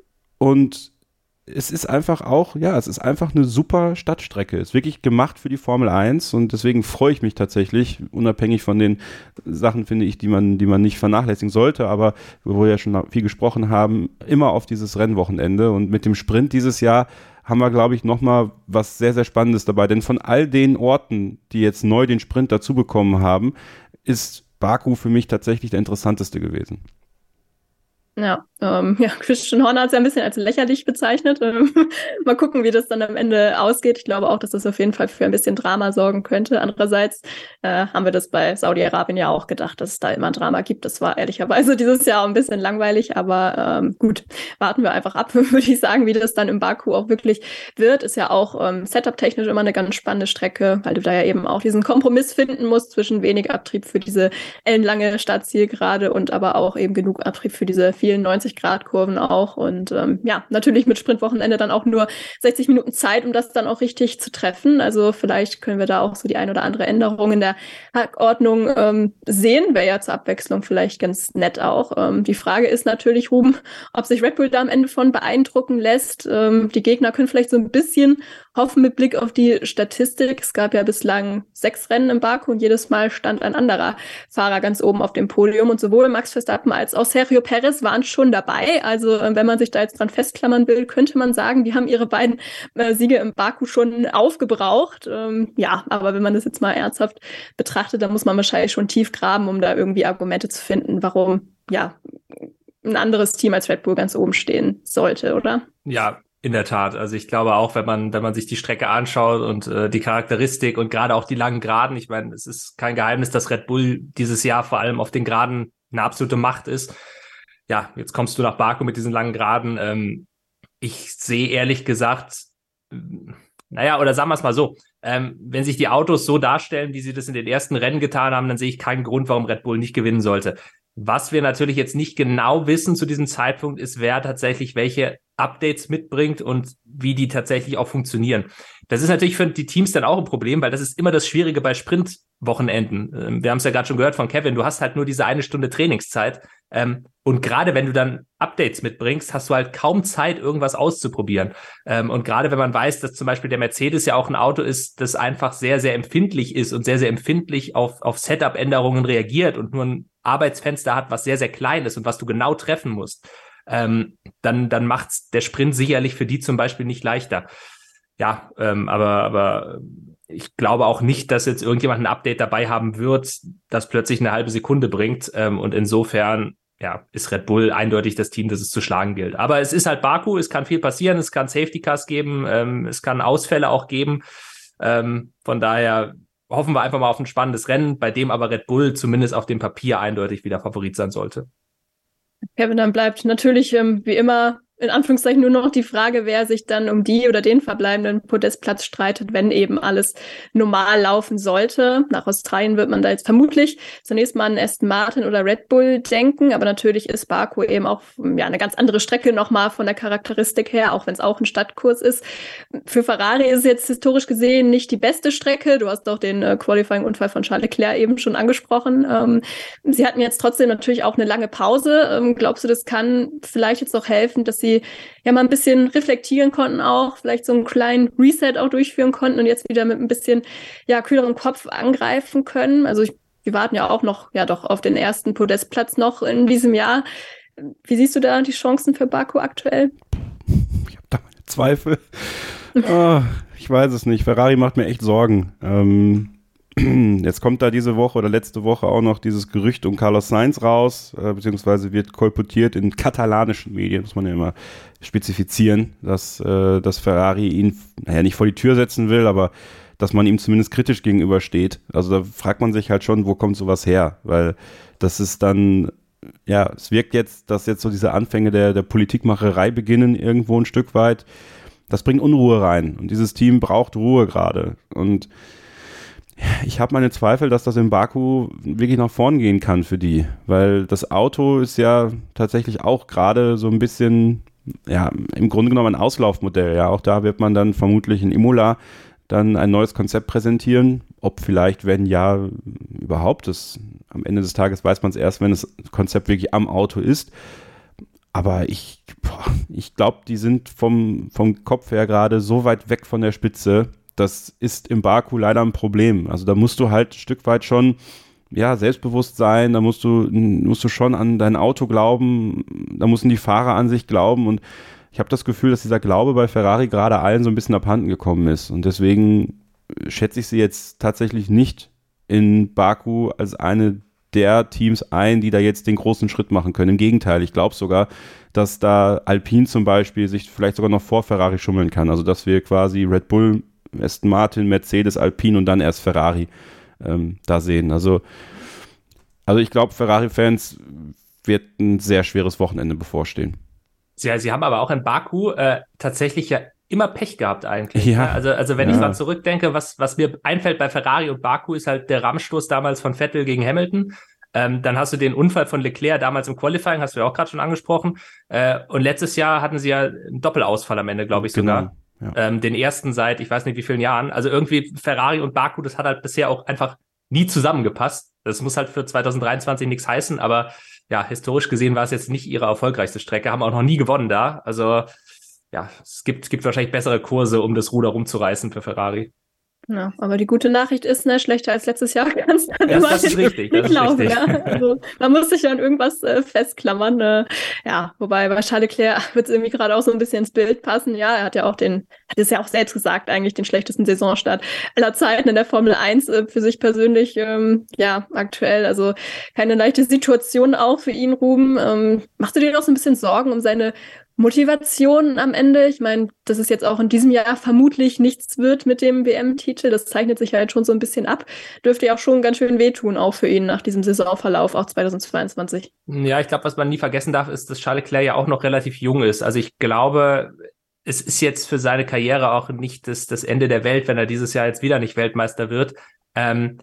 Und es ist einfach auch, ja, es ist einfach eine super Stadtstrecke. Ist wirklich gemacht für die Formel eins und deswegen freue ich mich tatsächlich, unabhängig von den Sachen, finde ich, die man, die man nicht vernachlässigen sollte, aber wo wir ja schon viel gesprochen haben, immer auf dieses Rennwochenende und mit dem Sprint dieses Jahr haben wir, glaube ich, nochmal was sehr, sehr Spannendes dabei, denn von all den Orten, die jetzt neu den Sprint dazu bekommen haben, ist Baku für mich tatsächlich der interessanteste gewesen. Ja, ähm, ja, Christian Horner hat es ja ein bisschen als lächerlich bezeichnet. Ähm, mal gucken, wie das dann am Ende ausgeht. Ich glaube auch, dass das auf jeden Fall für ein bisschen Drama sorgen könnte. Andererseits äh, haben wir das bei Saudi-Arabien ja auch gedacht, dass es da immer ein Drama gibt. Das war ehrlicherweise dieses Jahr ein bisschen langweilig, aber ähm, gut, warten wir einfach ab, würde ich sagen, wie das dann im Baku auch wirklich wird. Ist ja auch ähm, setup-technisch immer eine ganz spannende Strecke, weil du da ja eben auch diesen Kompromiss finden musst zwischen wenig Abtrieb für diese ellenlange Startzielgerade und aber auch eben genug Abtrieb für diese vielen neunzig neunzig-Grad-Kurven auch. Und ähm, ja, natürlich mit Sprintwochenende dann auch nur sechzig Minuten Zeit, um das dann auch richtig zu treffen. Also vielleicht können wir da auch so die ein oder andere Änderung in der Hackordnung ähm, sehen. Wäre ja zur Abwechslung vielleicht ganz nett auch. Ähm, die Frage ist natürlich, Ruben, ob sich Red Bull da am Ende von beeindrucken lässt. Ähm, die Gegner können vielleicht so ein bisschen hoffen mit Blick auf die Statistik. Es gab ja bislang sechs Rennen im Baku und jedes Mal stand ein anderer Fahrer ganz oben auf dem Podium. Und sowohl Max Verstappen als auch Sergio Perez waren schon dabei. Also äh, wenn man sich da jetzt dran festklammern will, könnte man sagen, die haben ihre beiden äh, Siege im Baku schon aufgebraucht. Ähm, ja, aber wenn man das jetzt mal ernsthaft betrachtet, dann muss man wahrscheinlich schon tief graben, um da irgendwie Argumente zu finden, warum ja ein anderes Team als Red Bull ganz oben stehen sollte, oder? Ja, in der Tat. Also ich glaube auch, wenn man wenn man sich die Strecke anschaut und äh, die Charakteristik und gerade auch die langen Geraden, ich meine, es ist kein Geheimnis, dass Red Bull dieses Jahr vor allem auf den Geraden eine absolute Macht ist. Ja, jetzt kommst du nach Baku mit diesen langen Geraden. Ähm, ich sehe ehrlich gesagt, naja, oder sagen wir es mal so, ähm, wenn sich die Autos so darstellen, wie sie das in den ersten Rennen getan haben, dann sehe ich keinen Grund, warum Red Bull nicht gewinnen sollte. Was wir natürlich jetzt nicht genau wissen zu diesem Zeitpunkt, ist, wer tatsächlich welche Updates mitbringt und wie die tatsächlich auch funktionieren. Das ist natürlich für die Teams dann auch ein Problem, weil das ist immer das Schwierige bei Sprintwochenenden. Wir haben es ja gerade schon gehört von Kevin, du hast halt nur diese eine Stunde Trainingszeit. Und gerade wenn du dann Updates mitbringst, hast du halt kaum Zeit, irgendwas auszuprobieren. Und gerade wenn man weiß, dass zum Beispiel der Mercedes ja auch ein Auto ist, das einfach sehr, sehr empfindlich ist und sehr, sehr empfindlich auf, auf Setup-Änderungen reagiert und nur ein Arbeitsfenster hat, was sehr, sehr klein ist und was du genau treffen musst, ähm, dann, dann macht's der Sprint sicherlich für die zum Beispiel nicht leichter. Ja, ähm, aber, aber ich glaube auch nicht, dass jetzt irgendjemand ein Update dabei haben wird, das plötzlich eine halbe Sekunde bringt. Ähm, und insofern, ja, ist Red Bull eindeutig das Team, das es zu schlagen gilt. Aber es ist halt Baku, es kann viel passieren, es kann Safety Cars geben, ähm, es kann Ausfälle auch geben. Ähm, von daher hoffen wir einfach mal auf ein spannendes Rennen, bei dem aber Red Bull zumindest auf dem Papier eindeutig wieder Favorit sein sollte. Kevin, dann bleibt natürlich ähm, wie immer in Anführungszeichen nur noch die Frage, wer sich dann um die oder den verbleibenden Podestplatz streitet, wenn eben alles normal laufen sollte. Nach Australien wird man da jetzt vermutlich zunächst mal an Aston Martin oder Red Bull denken, aber natürlich ist Baku eben auch ja eine ganz andere Strecke nochmal von der Charakteristik her, auch wenn es auch ein Stadtkurs ist. Für Ferrari ist es jetzt historisch gesehen nicht die beste Strecke. Du hast doch den äh, Qualifying-Unfall von Charles Leclerc eben schon angesprochen. Ähm, sie hatten jetzt trotzdem natürlich auch eine lange Pause. Ähm, glaubst du, das kann vielleicht jetzt auch helfen, dass sie ja mal ein bisschen reflektieren konnten auch, vielleicht so einen kleinen Reset auch durchführen konnten und jetzt wieder mit ein bisschen ja kühlerem Kopf angreifen können? Also ich, wir warten ja auch noch ja doch auf den ersten Podestplatz noch in diesem Jahr. Wie siehst du da die Chancen für Baku aktuell? Ich habe da meine Zweifel. oh, ich weiß es nicht. Ferrari macht mir echt Sorgen. Ähm, jetzt kommt da diese Woche oder letzte Woche auch noch dieses Gerücht um Carlos Sainz raus, äh, beziehungsweise wird kolportiert in katalanischen Medien, muss man ja immer spezifizieren, dass, äh, dass Ferrari ihn, naja, nicht vor die Tür setzen will, aber dass man ihm zumindest kritisch gegenübersteht. Also da fragt man sich halt schon, wo kommt sowas her? Weil das ist dann, ja, es wirkt jetzt, dass jetzt so diese Anfänge der, der Politikmacherei beginnen irgendwo ein Stück weit. Das bringt Unruhe rein und dieses Team braucht Ruhe gerade und ich habe meine Zweifel, dass das in Baku wirklich nach vorn gehen kann für die, weil das Auto ist ja tatsächlich auch gerade so ein bisschen, ja, im Grunde genommen ein Auslaufmodell. Ja, auch da wird man dann vermutlich in Imola dann ein neues Konzept präsentieren. Ob vielleicht, wenn ja, überhaupt, das, am Ende des Tages weiß man es erst, wenn das Konzept wirklich am Auto ist. Aber ich, boah, ich glaube, die sind vom, vom Kopf her gerade so weit weg von der Spitze. Das ist im Baku leider ein Problem. Also da musst du halt ein Stück weit schon ja, selbstbewusst sein, da musst du, musst du schon an dein Auto glauben, da müssen die Fahrer an sich glauben und ich habe das Gefühl, dass dieser Glaube bei Ferrari gerade allen so ein bisschen abhanden gekommen ist und deswegen schätze ich sie jetzt tatsächlich nicht in Baku als eine der Teams ein, die da jetzt den großen Schritt machen können. Im Gegenteil, ich glaube sogar, dass da Alpine zum Beispiel sich vielleicht sogar noch vor Ferrari schummeln kann, also dass wir quasi Red Bull, Aston Martin, Mercedes, Alpine und dann erst Ferrari ähm, da sehen. Also, also ich glaube, Ferrari-Fans wird ein sehr schweres Wochenende bevorstehen. Ja, sie haben aber auch in Baku äh, tatsächlich ja immer Pech gehabt eigentlich. Ja. Also, also wenn ja. ich mal zurückdenke, was, was mir einfällt bei Ferrari und Baku, ist halt der Rammstoß damals von Vettel gegen Hamilton. Ähm, dann hast du den Unfall von Leclerc damals im Qualifying, hast du ja auch gerade schon angesprochen. Äh, und letztes Jahr hatten sie ja einen Doppelausfall am Ende, glaube ich sogar. Genau, ja. Ähm, den ersten seit, ich weiß nicht wie vielen Jahren. Also irgendwie Ferrari und Baku, das hat halt bisher auch einfach nie zusammengepasst. Das muss halt für zwanzig dreiundzwanzig nichts heißen, aber ja, historisch gesehen war es jetzt nicht ihre erfolgreichste Strecke, haben auch noch nie gewonnen da. Also ja, es gibt, es gibt wahrscheinlich bessere Kurse, um das Ruder rumzureißen für Ferrari. Ja, aber die gute Nachricht ist, ne, schlechter als letztes Jahr kannst du ja, das ist richtig, das ist laufen, richtig. Ja. Also, man muss sich an irgendwas äh, festklammern. Äh, ja, wobei bei Charles Leclerc wird es irgendwie gerade auch so ein bisschen ins Bild passen. Ja, er hat ja auch den, hat es ja auch selbst gesagt, eigentlich den schlechtesten Saisonstart aller Zeiten in der Formel eins äh, für sich persönlich, ähm, ja, aktuell. Also keine leichte Situation auch für ihn, Ruben. Ähm, machst du dir noch so ein bisschen Sorgen um seine Motivation am Ende? Ich meine, dass es jetzt auch in diesem Jahr vermutlich nichts wird mit dem W M-Titel, das zeichnet sich halt schon so ein bisschen ab. Dürfte ja auch schon ganz schön wehtun, auch für ihn nach diesem Saisonverlauf, auch zweitausendzweiundzwanzig. Ja, ich glaube, was man nie vergessen darf, ist, dass Charles Leclerc ja auch noch relativ jung ist. Also ich glaube, es ist jetzt für seine Karriere auch nicht das, das Ende der Welt, wenn er dieses Jahr jetzt wieder nicht Weltmeister wird. Ähm,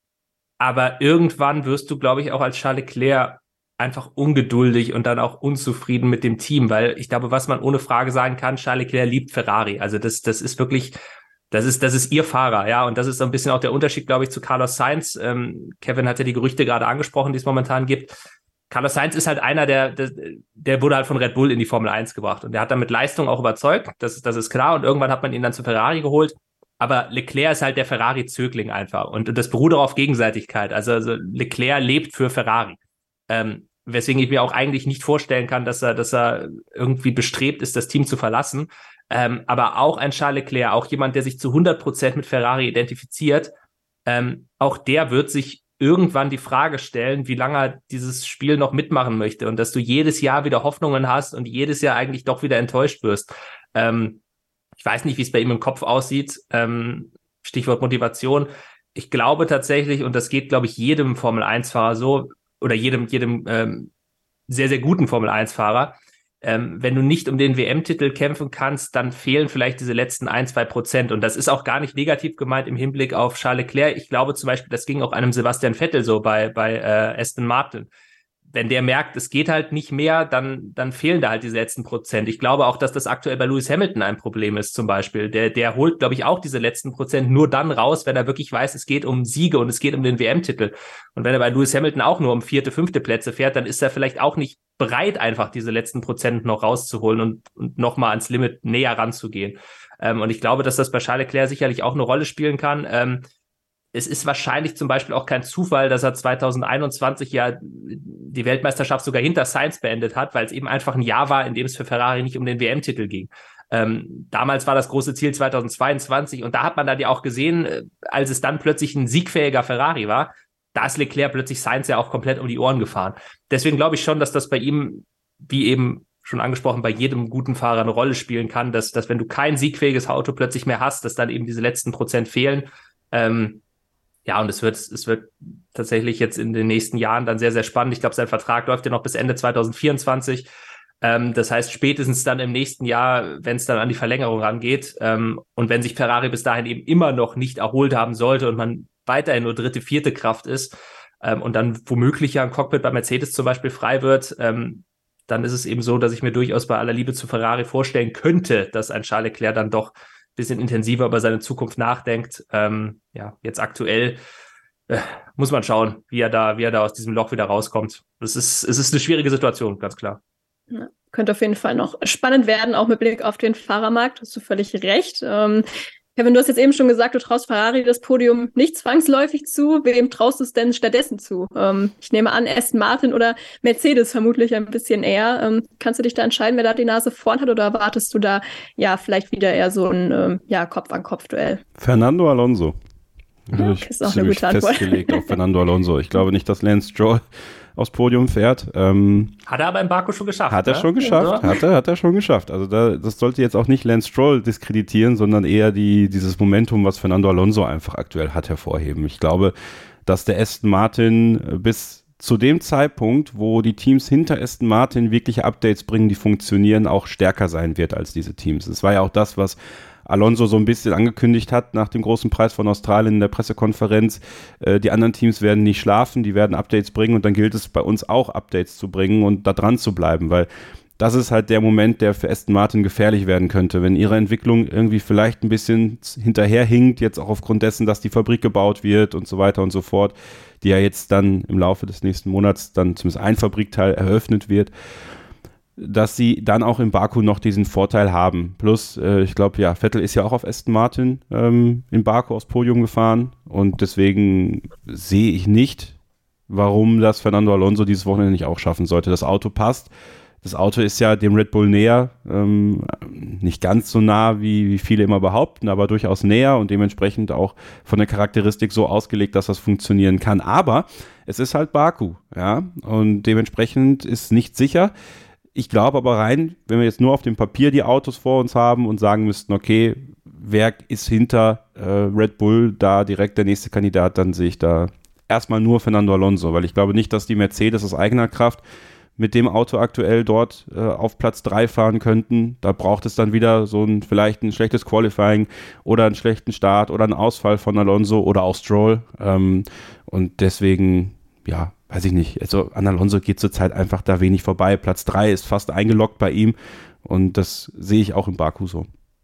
aber irgendwann wirst du, glaube ich, auch als Charles Leclerc einfach ungeduldig und dann auch unzufrieden mit dem Team, weil ich glaube, was man ohne Frage sagen kann, Charles Leclerc liebt Ferrari. Also das, das ist wirklich, das ist, das ist ihr Fahrer, ja, und das ist so ein bisschen auch der Unterschied, glaube ich, zu Carlos Sainz. Ähm, Kevin hat ja die Gerüchte gerade angesprochen, die es momentan gibt. Carlos Sainz ist halt einer, der, der, der wurde halt von Red Bull in die Formel eins gebracht und der hat dann mit Leistung auch überzeugt, das, das ist klar, und irgendwann hat man ihn dann zu Ferrari geholt. Aber Leclerc ist halt der Ferrari-Zögling einfach und, und das beruht auch auf Gegenseitigkeit. Also, also Leclerc lebt für Ferrari. Ähm, weswegen ich mir auch eigentlich nicht vorstellen kann, dass er, dass er irgendwie bestrebt ist, das Team zu verlassen. Ähm, aber auch ein Charles Leclerc, auch jemand, der sich zu hundert Prozent mit Ferrari identifiziert, ähm, auch der wird sich irgendwann die Frage stellen, wie lange er dieses Spiel noch mitmachen möchte und dass du jedes Jahr wieder Hoffnungen hast und jedes Jahr eigentlich doch wieder enttäuscht wirst. Ähm, ich weiß nicht, wie es bei ihm im Kopf aussieht. Ähm, Stichwort Motivation. Ich glaube tatsächlich, und das geht, glaube ich, jedem Formel eins Fahrer so, oder jedem, jedem ähm, sehr, sehr guten Formel eins Fahrer, ähm, wenn du nicht um den W M-Titel kämpfen kannst, dann fehlen vielleicht diese letzten ein, zwei Prozent. Und das ist auch gar nicht negativ gemeint im Hinblick auf Charles Leclerc. Ich glaube zum Beispiel, das ging auch einem Sebastian Vettel so bei, bei äh, Aston Martin. Wenn der merkt, es geht halt nicht mehr, dann, dann fehlen da halt diese letzten Prozent. Ich glaube auch, dass das aktuell bei Lewis Hamilton ein Problem ist zum Beispiel. Der, der holt, glaube ich, auch diese letzten Prozent nur dann raus, wenn er wirklich weiß, es geht um Siege und es geht um den W M-Titel. Und wenn er bei Lewis Hamilton auch nur um vierte, fünfte Plätze fährt, dann ist er vielleicht auch nicht bereit, einfach diese letzten Prozent noch rauszuholen und, und nochmal ans Limit näher ranzugehen. Ähm, und ich glaube, dass das bei Charles Leclerc sicherlich auch eine Rolle spielen kann. Ähm, Es ist wahrscheinlich zum Beispiel auch kein Zufall, dass er zwanzig einundzwanzig ja die Weltmeisterschaft sogar hinter Sainz beendet hat, weil es eben einfach ein Jahr war, in dem es für Ferrari nicht um den W M-Titel ging. Ähm, damals war das große Ziel zweitausendzweiundzwanzig und da hat man dann ja auch gesehen, als es dann plötzlich ein siegfähiger Ferrari war, da ist Leclerc plötzlich Sainz ja auch komplett um die Ohren gefahren. Deswegen glaube ich schon, dass das bei ihm, wie eben schon angesprochen, bei jedem guten Fahrer eine Rolle spielen kann, dass, dass wenn du kein siegfähiges Auto plötzlich mehr hast, dass dann eben diese letzten Prozent fehlen. Ähm, Ja, und es wird, es wird tatsächlich jetzt in den nächsten Jahren dann sehr, sehr spannend. Ich glaube, sein Vertrag läuft ja noch bis Ende zwanzig vierundzwanzig. Ähm, das heißt, spätestens dann im nächsten Jahr, wenn es dann an die Verlängerung rangeht, ähm, und wenn sich Ferrari bis dahin eben immer noch nicht erholt haben sollte und man weiterhin nur dritte, vierte Kraft ist, ähm, und dann womöglich ja ein Cockpit bei Mercedes zum Beispiel frei wird, ähm, dann ist es eben so, dass ich mir durchaus bei aller Liebe zu Ferrari vorstellen könnte, dass ein Charles Leclerc dann doch bisschen intensiver über seine Zukunft nachdenkt. Ähm, ja, jetzt aktuell äh, muss man schauen, wie er da, wie er da aus diesem Loch wieder rauskommt. Es ist, es ist eine schwierige Situation, ganz klar. Ja, könnte auf jeden Fall noch spannend werden, auch mit Blick auf den Fahrermarkt. Hast du völlig recht. Ähm, Kevin, du hast jetzt eben schon gesagt, du traust Ferrari das Podium nicht zwangsläufig zu. Wem traust du es denn stattdessen zu? Ähm, ich nehme an, Aston Martin oder Mercedes vermutlich ein bisschen eher. Ähm, kannst du dich da entscheiden, wer da die Nase vorn hat, oder erwartest du da ja vielleicht wieder eher so ein ähm, ja, Kopf-an-Kopf-Duell? Fernando Alonso. Ja, ich ist auch eine gute Antwort. Festgelegt auf Fernando Alonso. Ich glaube nicht, dass Lance Stroll aufs Podium fährt. Ähm, hat er aber in Baku schon geschafft. Hat er ne? schon geschafft. Ja. Hat er, hat er schon geschafft. Also da, das sollte jetzt auch nicht Lance Stroll diskreditieren, sondern eher die, dieses Momentum, was Fernando Alonso einfach aktuell hat, hervorheben. Ich glaube, dass der Aston Martin bis zu dem Zeitpunkt, wo die Teams hinter Aston Martin wirkliche Updates bringen, die funktionieren, auch stärker sein wird als diese Teams. Es war ja auch das, was Alonso so ein bisschen angekündigt hat nach dem großen Preis von Australien in der Pressekonferenz, äh, die anderen Teams werden nicht schlafen, die werden Updates bringen und dann gilt es bei uns auch Updates zu bringen und da dran zu bleiben, weil das ist halt der Moment, der für Aston Martin gefährlich werden könnte, wenn ihre Entwicklung irgendwie vielleicht ein bisschen hinterherhinkt, jetzt auch aufgrund dessen, dass die Fabrik gebaut wird und so weiter und so fort, die ja jetzt dann im Laufe des nächsten Monats dann zumindest ein Fabrikteil eröffnet wird, dass sie dann auch in Baku noch diesen Vorteil haben. Plus, äh, ich glaube, ja, Vettel ist ja auch auf Aston Martin ähm, in Baku aufs Podium gefahren und deswegen sehe ich nicht, warum das Fernando Alonso dieses Wochenende nicht auch schaffen sollte. Das Auto passt. Das Auto ist ja dem Red Bull näher, ähm, nicht ganz so nah, wie, wie viele immer behaupten, aber durchaus näher und dementsprechend auch von der Charakteristik so ausgelegt, dass das funktionieren kann. Aber es ist halt Baku, ja, und dementsprechend ist nicht sicher. Ich glaube aber rein, wenn wir jetzt nur auf dem Papier die Autos vor uns haben und sagen müssten, okay, wer ist hinter äh, Red Bull da direkt der nächste Kandidat, dann sehe ich da erstmal nur Fernando Alonso, weil ich glaube nicht, dass die Mercedes aus eigener Kraft mit dem Auto aktuell dort äh, auf Platz drei fahren könnten. Da braucht es dann wieder so ein vielleicht ein schlechtes Qualifying oder einen schlechten Start oder einen Ausfall von Alonso oder auch Stroll. Ähm, und deswegen, ja, weiß ich nicht. Also an Alonso geht zurzeit einfach da wenig vorbei. Platz drei ist fast eingeloggt bei ihm und das sehe ich auch in Baku so.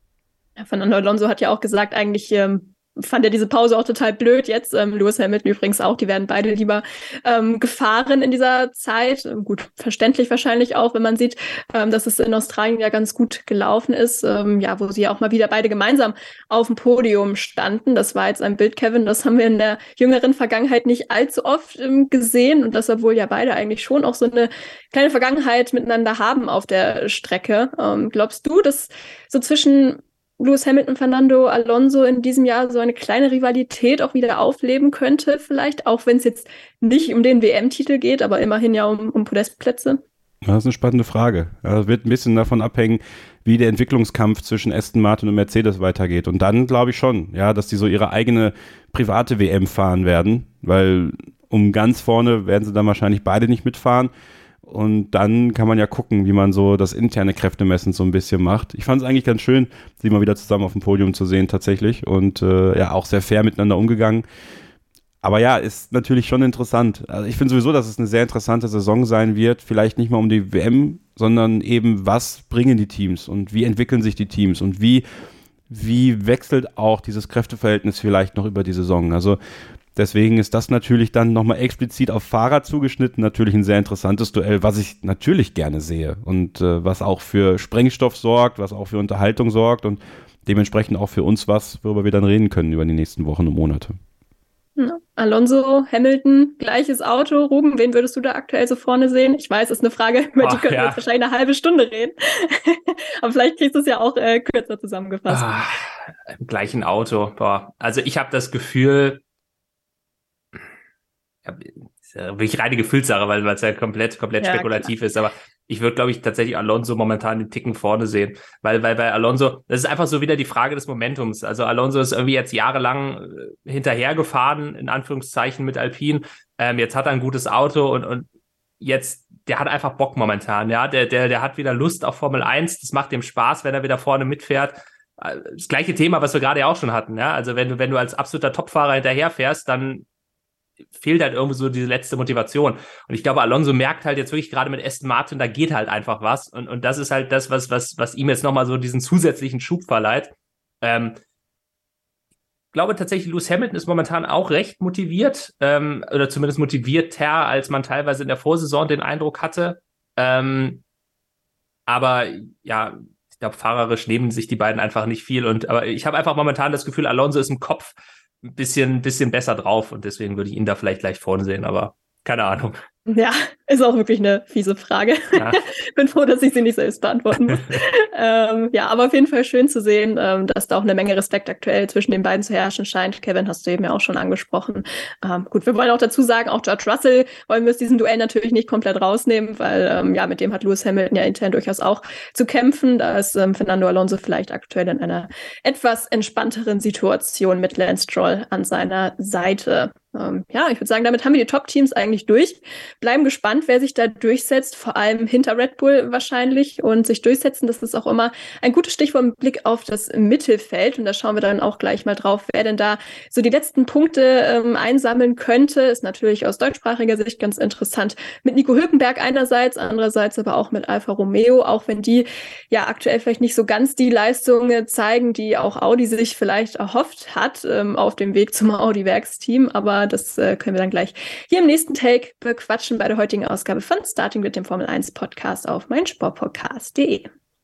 Ja, Fernando Alonso hat ja auch gesagt, eigentlich ähm fand er diese Pause auch total blöd jetzt. Ähm, Lewis Hamilton übrigens auch, die werden beide lieber ähm, gefahren in dieser Zeit. Ähm, gut, verständlich wahrscheinlich auch, wenn man sieht, ähm, dass es in Australien ja ganz gut gelaufen ist. Ähm, ja, wo sie ja auch mal wieder beide gemeinsam auf dem Podium standen. Das war jetzt ein Bild, Kevin, das haben wir in der jüngeren Vergangenheit nicht allzu oft ähm, gesehen. Und das, obwohl ja beide eigentlich schon auch so eine kleine Vergangenheit miteinander haben auf der Strecke. Ähm, glaubst du, dass so zwischen Lewis Hamilton und Fernando Alonso in diesem Jahr so eine kleine Rivalität auch wieder aufleben könnte, vielleicht, auch wenn es jetzt nicht um den W M-Titel geht, aber immerhin ja um, um Podestplätze? Das ist eine spannende Frage. Das wird ein bisschen davon abhängen, wie der Entwicklungskampf zwischen Aston Martin und Mercedes weitergeht. Und dann glaube ich schon, ja, dass die so ihre eigene private W M fahren werden, weil um ganz vorne werden sie dann wahrscheinlich beide nicht mitfahren. Und dann kann man ja gucken, wie man so das interne Kräftemessen so ein bisschen macht. Ich fand es eigentlich ganz schön, sie mal wieder zusammen auf dem Podium zu sehen tatsächlich und äh, ja, auch sehr fair miteinander umgegangen. Aber ja, ist natürlich schon interessant. Also ich finde sowieso, dass es eine sehr interessante Saison sein wird. Vielleicht nicht mal um die W M, sondern eben, was bringen die Teams und wie entwickeln sich die Teams und wie, wie wechselt auch dieses Kräfteverhältnis vielleicht noch über die Saison. Also deswegen ist das natürlich dann nochmal explizit auf Fahrer zugeschnitten, natürlich ein sehr interessantes Duell, was ich natürlich gerne sehe und äh, was auch für Sprengstoff sorgt, was auch für Unterhaltung sorgt und dementsprechend auch für uns was, worüber wir dann reden können über die nächsten Wochen und Monate. Ja. Alonso, Hamilton, gleiches Auto. Ruben, wen würdest du da aktuell so vorne sehen? Ich weiß, ist eine Frage, über die Ach, können ja. wir jetzt wahrscheinlich eine halbe Stunde reden. Aber vielleicht kriegst du es ja auch äh, kürzer zusammengefasst. Ah, im gleichen Auto. Boah. Also ich habe das Gefühl, ja, ist ja wirklich reine Gefühlssache, weil es ja komplett, komplett Ja, spekulativ ist, aber ich würde, glaube ich, tatsächlich Alonso momentan den Ticken vorne sehen, weil, weil bei Alonso, das ist einfach so wieder die Frage des Momentums. Also Alonso ist irgendwie jetzt jahrelang hinterhergefahren, in Anführungszeichen mit Alpine. Ähm, jetzt hat er ein gutes Auto und, und jetzt, der hat einfach Bock momentan, ja, der, der, der hat wieder Lust auf Formel eins, das macht dem Spaß, wenn er wieder vorne mitfährt. Das gleiche Thema, was wir gerade ja auch schon hatten, ja, also wenn du, wenn du als absoluter Topfahrer hinterherfährst, dann fehlt halt irgendwie so diese letzte Motivation. Und ich glaube, Alonso merkt halt jetzt wirklich gerade mit Aston Martin, da geht halt einfach was. Und, und das ist halt das, was, was, was ihm jetzt nochmal so diesen zusätzlichen Schub verleiht. Ähm, ich glaube tatsächlich, Lewis Hamilton ist momentan auch recht motiviert, ähm, oder zumindest motivierter, als man teilweise in der Vorsaison den Eindruck hatte. Ähm, aber ja, ich glaube, fahrerisch nehmen sich die beiden einfach nicht viel. Und aber ich habe einfach momentan das Gefühl, Alonso ist im Kopf ein bisschen, bisschen besser drauf und deswegen würde ich ihn da vielleicht gleich vorne sehen, aber keine Ahnung. Ja, ist auch wirklich eine fiese Frage. Ja. Bin froh, dass ich sie nicht selbst beantworten muss. ähm, ja, aber auf jeden Fall schön zu sehen, ähm, dass da auch eine Menge Respekt aktuell zwischen den beiden zu herrschen scheint. Kevin, hast du eben ja auch schon angesprochen. Ähm, gut, wir wollen auch dazu sagen, auch George Russell wollen wir aus diesem Duell natürlich nicht komplett rausnehmen, weil ähm, ja, mit dem hat Lewis Hamilton ja intern durchaus auch zu kämpfen. Da ist ähm, Fernando Alonso vielleicht aktuell in einer etwas entspannteren Situation mit Lance Stroll an seiner Seite. ähm, ja, ich würde sagen, damit haben wir die Top-Teams eigentlich durch. Bleiben gespannt, wer sich da durchsetzt, vor allem hinter Red Bull wahrscheinlich. Und sich durchsetzen, das ist auch immer ein gutes Stichwort mit Blick auf das Mittelfeld. Und da schauen wir dann auch gleich mal drauf, wer denn da so die letzten Punkte ähm, einsammeln könnte. Ist natürlich aus deutschsprachiger Sicht ganz interessant. Mit Nico Hülkenberg einerseits, andererseits aber auch mit Alfa Romeo, auch wenn die ja aktuell vielleicht nicht so ganz die Leistungen zeigen, die auch Audi sich vielleicht erhofft hat ähm, auf dem Weg zum Audi-Werksteam. Aber das äh, können wir dann gleich hier im nächsten Take bequatschen bei der heutigen Ausgabe von Starting Grid, dem Formel eins Podcast auf meinsportpodcast punkt de.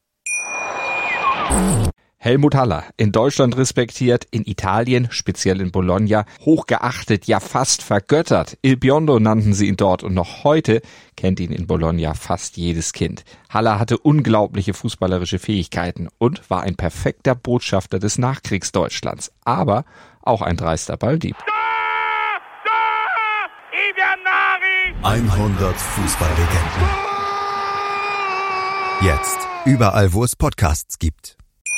Helmut Haller, in Deutschland respektiert, in Italien, speziell in Bologna, hochgeachtet, ja fast vergöttert. Il Biondo nannten sie ihn dort und noch heute kennt ihn in Bologna fast jedes Kind. Haller hatte unglaubliche fußballerische Fähigkeiten und war ein perfekter Botschafter des Nachkriegsdeutschlands, aber auch ein dreister Balldieb. hundert Fußballlegenden. Jetzt überall, wo es Podcasts gibt.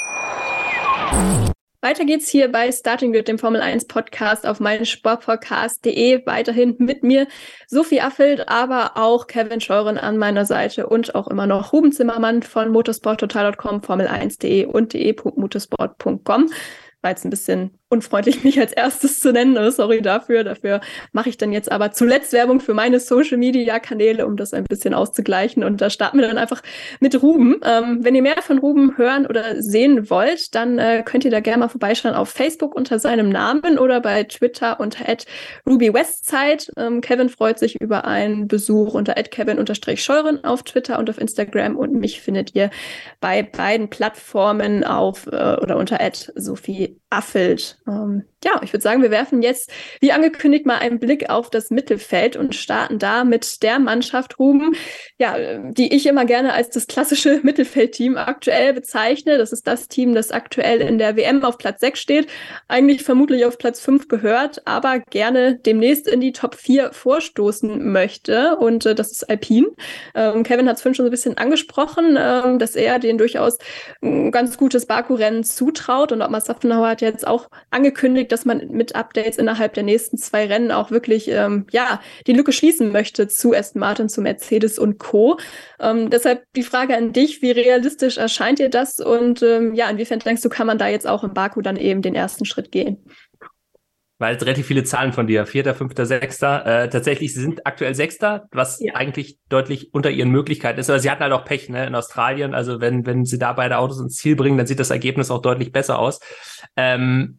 Weiter geht's hier bei Starting Grid, dem Formel eins Podcast auf meinsportpodcast punkt de. Weiterhin mit mir Sophie Affelt, aber auch Kevin Scheuren an meiner Seite und auch immer noch Ruben Zimmermann von motorsporttotal punkt com, formel eins punkt de und de punkt motorsport punkt com. War jetzt ein bisschen unfreundlich, mich als erstes zu nennen. Sorry dafür. Dafür mache ich dann jetzt aber zuletzt Werbung für meine Social-Media-Kanäle, um das ein bisschen auszugleichen. Und da starten wir dann einfach mit Ruben. Ähm, wenn ihr mehr von Ruben hören oder sehen wollt, dann äh, könnt ihr da gerne mal vorbeischauen auf Facebook unter seinem Namen oder bei Twitter unter at rubywestzeit. Ähm, Kevin freut sich über einen Besuch unter at kevin-scheuren auf Twitter und auf Instagram. Und mich findet ihr bei beiden Plattformen auf äh, oder unter at Sophie Affelt. Ähm, ja, ich würde sagen, wir werfen jetzt, wie angekündigt, mal einen Blick auf das Mittelfeld und starten da mit der Mannschaft, Ruben, ja, die ich immer gerne als das klassische Mittelfeldteam aktuell bezeichne. Das ist das Team, das aktuell in der W M auf Platz sechs steht, eigentlich vermutlich auf Platz fünf gehört, aber gerne demnächst in die Top vier vorstoßen möchte. Und äh, das ist Alpine. Ähm, Kevin hat es vorhin schon so ein bisschen angesprochen, ähm, dass er denen durchaus ein ganz gutes Baku-Rennen zutraut. Und Ottmar Safnauer hat jetzt auch angekündigt, dass man mit Updates innerhalb der nächsten zwei Rennen auch wirklich ähm, ja die Lücke schließen möchte zu Aston Martin, zu Mercedes und Co. Ähm, deshalb die Frage an dich, wie realistisch erscheint dir das und ähm, ja, inwiefern denkst du, kann man da jetzt auch in Baku dann eben den ersten Schritt gehen? Weil relativ viele Zahlen von dir. Vierter, fünfter, Sechster. Äh, tatsächlich, sie sind aktuell Sechster, was ja eigentlich deutlich unter ihren Möglichkeiten ist. Aber sie hatten halt auch Pech, ne, in Australien. Also wenn, wenn sie da beide Autos ins Ziel bringen, dann sieht das Ergebnis auch deutlich besser aus. Ähm,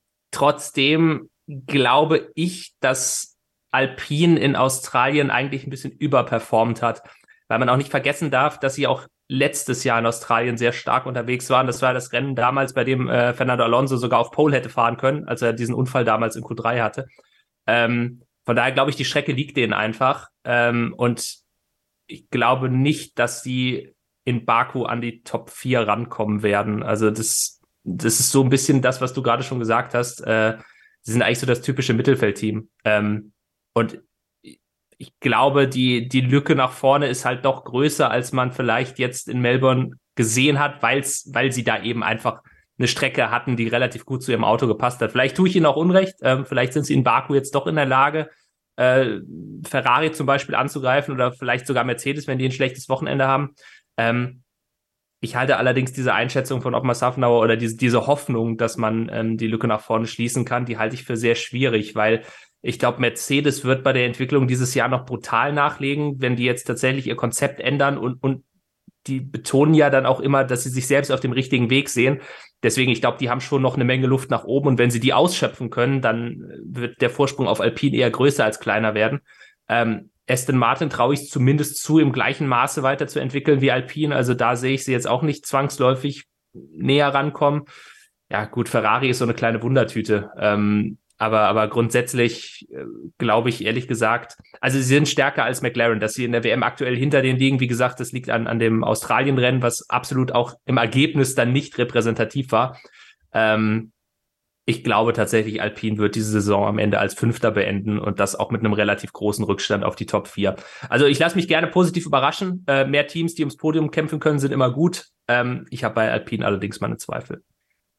trotzdem glaube ich, dass Alpine in Australien eigentlich ein bisschen überperformt hat. Weil man auch nicht vergessen darf, dass sie auch letztes Jahr in Australien sehr stark unterwegs waren. Das war das Rennen damals, bei dem äh, Fernando Alonso sogar auf Pole hätte fahren können, als er diesen Unfall damals in Q drei hatte. Ähm, von daher glaube ich, die Strecke liegt denen einfach. Ähm, und ich glaube nicht, dass sie in Baku an die Top vier rankommen werden. Also das, das ist so ein bisschen das, was du gerade schon gesagt hast. Äh, sie sind eigentlich so das typische Mittelfeldteam. Ähm, und ich glaube, die, die Lücke nach vorne ist halt doch größer, als man vielleicht jetzt in Melbourne gesehen hat, weil's, weil sie da eben einfach eine Strecke hatten, die relativ gut zu ihrem Auto gepasst hat. Vielleicht tue ich ihnen auch Unrecht. Ähm, vielleicht sind sie in Baku jetzt doch in der Lage, äh, Ferrari zum Beispiel anzugreifen oder vielleicht sogar Mercedes, wenn die ein schlechtes Wochenende haben. Ähm, ich halte allerdings diese Einschätzung von Ottmar Safnauer oder diese, diese Hoffnung, dass man ähm, die Lücke nach vorne schließen kann, die halte ich für sehr schwierig, weil ich glaube, Mercedes wird bei der Entwicklung dieses Jahr noch brutal nachlegen, wenn die jetzt tatsächlich ihr Konzept ändern und, und die betonen ja dann auch immer, dass sie sich selbst auf dem richtigen Weg sehen. Deswegen, ich glaube, die haben schon noch eine Menge Luft nach oben und wenn sie die ausschöpfen können, dann wird der Vorsprung auf Alpine eher größer als kleiner werden. Ähm, Aston Martin traue ich zumindest zu, im gleichen Maße weiterzuentwickeln wie Alpine. Also da sehe ich sie jetzt auch nicht zwangsläufig näher rankommen. Ja gut, Ferrari ist so eine kleine Wundertüte. Ähm, Aber, aber grundsätzlich äh, glaube ich ehrlich gesagt, also sie sind stärker als McLaren, dass sie in der W M aktuell hinter denen liegen. Wie gesagt, das liegt an, an dem Australien-Rennen, was absolut auch im Ergebnis dann nicht repräsentativ war. Ähm, ich glaube tatsächlich, Alpine wird diese Saison am Ende als Fünfter beenden und das auch mit einem relativ großen Rückstand auf die Top vier. Also ich lasse mich gerne positiv überraschen. Äh, mehr Teams, die ums Podium kämpfen können, sind immer gut. Ähm, ich habe bei Alpine allerdings meine Zweifel.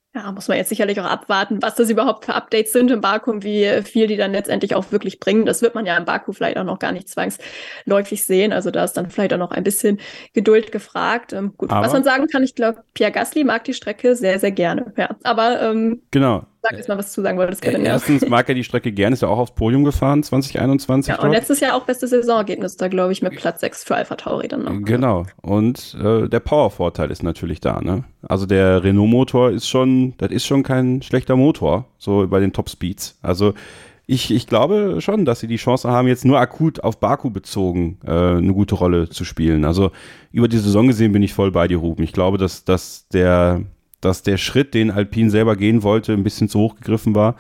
Ja, muss man jetzt sicherlich auch abwarten, was das überhaupt für Updates sind im Baku und wie viel die dann letztendlich auch wirklich bringen. Das wird man ja im Baku vielleicht auch noch gar nicht zwangsläufig sehen. Also da ist dann vielleicht auch noch ein bisschen Geduld gefragt. Ähm, gut, aber was man sagen kann, ich glaube, Pierre Gasly mag die Strecke sehr, sehr gerne. Ja, aber ähm, genau. Sag jetzt mal, was du sagen wolltest, Kevin. Erstens mag er die Strecke gerne, ist ja auch aufs Podium gefahren, zwanzig einundzwanzig. Ja, und letztes Jahr auch bestes Saisonergebnis da, glaube ich, mit Platz sechs für AlphaTauri dann noch. Genau. Und äh, der Powervorteil ist natürlich da, ne? Also der Renault-Motor ist schon, das ist schon kein schlechter Motor, so bei den Top-Speeds. Also ich, ich glaube schon, dass sie die Chance haben, jetzt nur akut auf Baku bezogen äh, eine gute Rolle zu spielen. Also über die Saison gesehen bin ich voll bei dir, Ruben. Ich glaube, dass, dass der dass der Schritt, den Alpine selber gehen wollte, ein bisschen zu hoch gegriffen war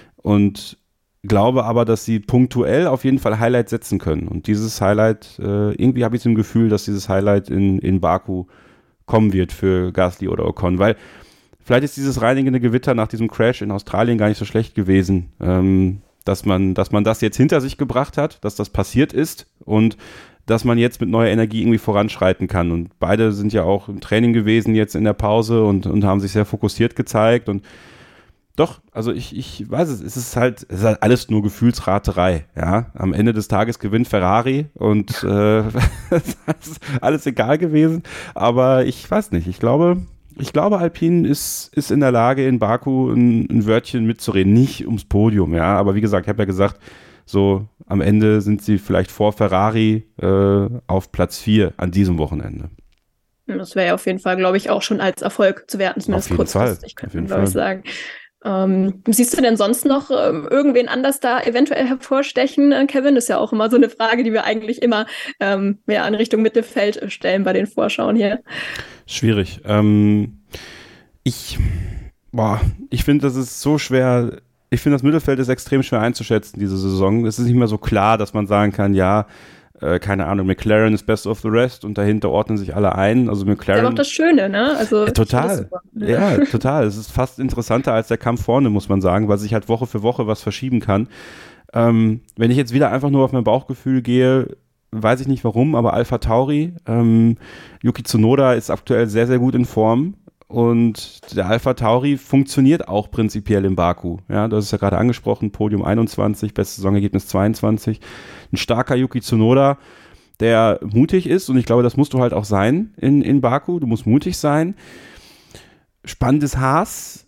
und glaube aber, dass sie punktuell auf jeden Fall Highlight setzen können. Und dieses Highlight, äh, irgendwie habe ich so ein Gefühl, dass dieses Highlight in, in Baku kommen wird für Gasly oder Ocon, weil vielleicht ist dieses reinigende Gewitter nach diesem Crash in Australien gar nicht so schlecht gewesen, ähm, dass man, dass man das jetzt hinter sich gebracht hat, dass das passiert ist und dass man jetzt mit neuer Energie irgendwie voranschreiten kann. Und beide sind ja auch im Training gewesen jetzt in der Pause und, und haben sich sehr fokussiert gezeigt. Und doch, also ich, ich weiß es, es ist halt, es ist halt alles nur Gefühlsraterei. Ja? Am Ende des Tages gewinnt Ferrari und äh, es ist alles egal gewesen. Aber ich weiß nicht, ich glaube, ich glaube, Alpine ist, ist in der Lage, in Baku ein, ein Wörtchen mitzureden. Nicht ums Podium, ja. Aber wie gesagt, ich habe ja gesagt, so am Ende sind sie vielleicht vor Ferrari äh, auf Platz vier an diesem Wochenende. Das wäre ja auf jeden Fall, glaube ich, auch schon als Erfolg zu werten, zumindest kurzfristig, kann man, glaube ich, sagen. Ähm, siehst du denn sonst noch ähm, irgendwen anders da eventuell hervorstechen, äh, Kevin? Das ist ja auch immer so eine Frage, die wir eigentlich immer ähm, mehr in Richtung Mittelfeld stellen bei den Vorschauen hier. Schwierig. Ähm, ich boah, ich finde, das ist so schwer. Ich finde, das Mittelfeld ist extrem schwer einzuschätzen, diese Saison. Es ist nicht mehr so klar, dass man sagen kann, ja, äh, keine Ahnung, McLaren ist best of the rest und dahinter ordnen sich alle ein. Also McLaren. Das ist auch das Schöne, ne? Also äh, total. Ja, total. Es ist fast interessanter als der Kampf vorne, muss man sagen, weil sich halt Woche für Woche was verschieben kann. Ähm, wenn ich jetzt wieder einfach nur auf mein Bauchgefühl gehe, weiß ich nicht warum, aber AlphaTauri, ähm, Yuki Tsunoda ist aktuell sehr, sehr gut in Form. Und der AlphaTauri funktioniert auch prinzipiell im Baku. Ja, du hast es ja gerade angesprochen, Podium einundzwanzig, bestes Saisonergebnis zweiundzwanzig. Ein starker Yuki Tsunoda, der mutig ist und ich glaube, das musst du halt auch sein in, in Baku. Du musst mutig sein. Spannendes Haas.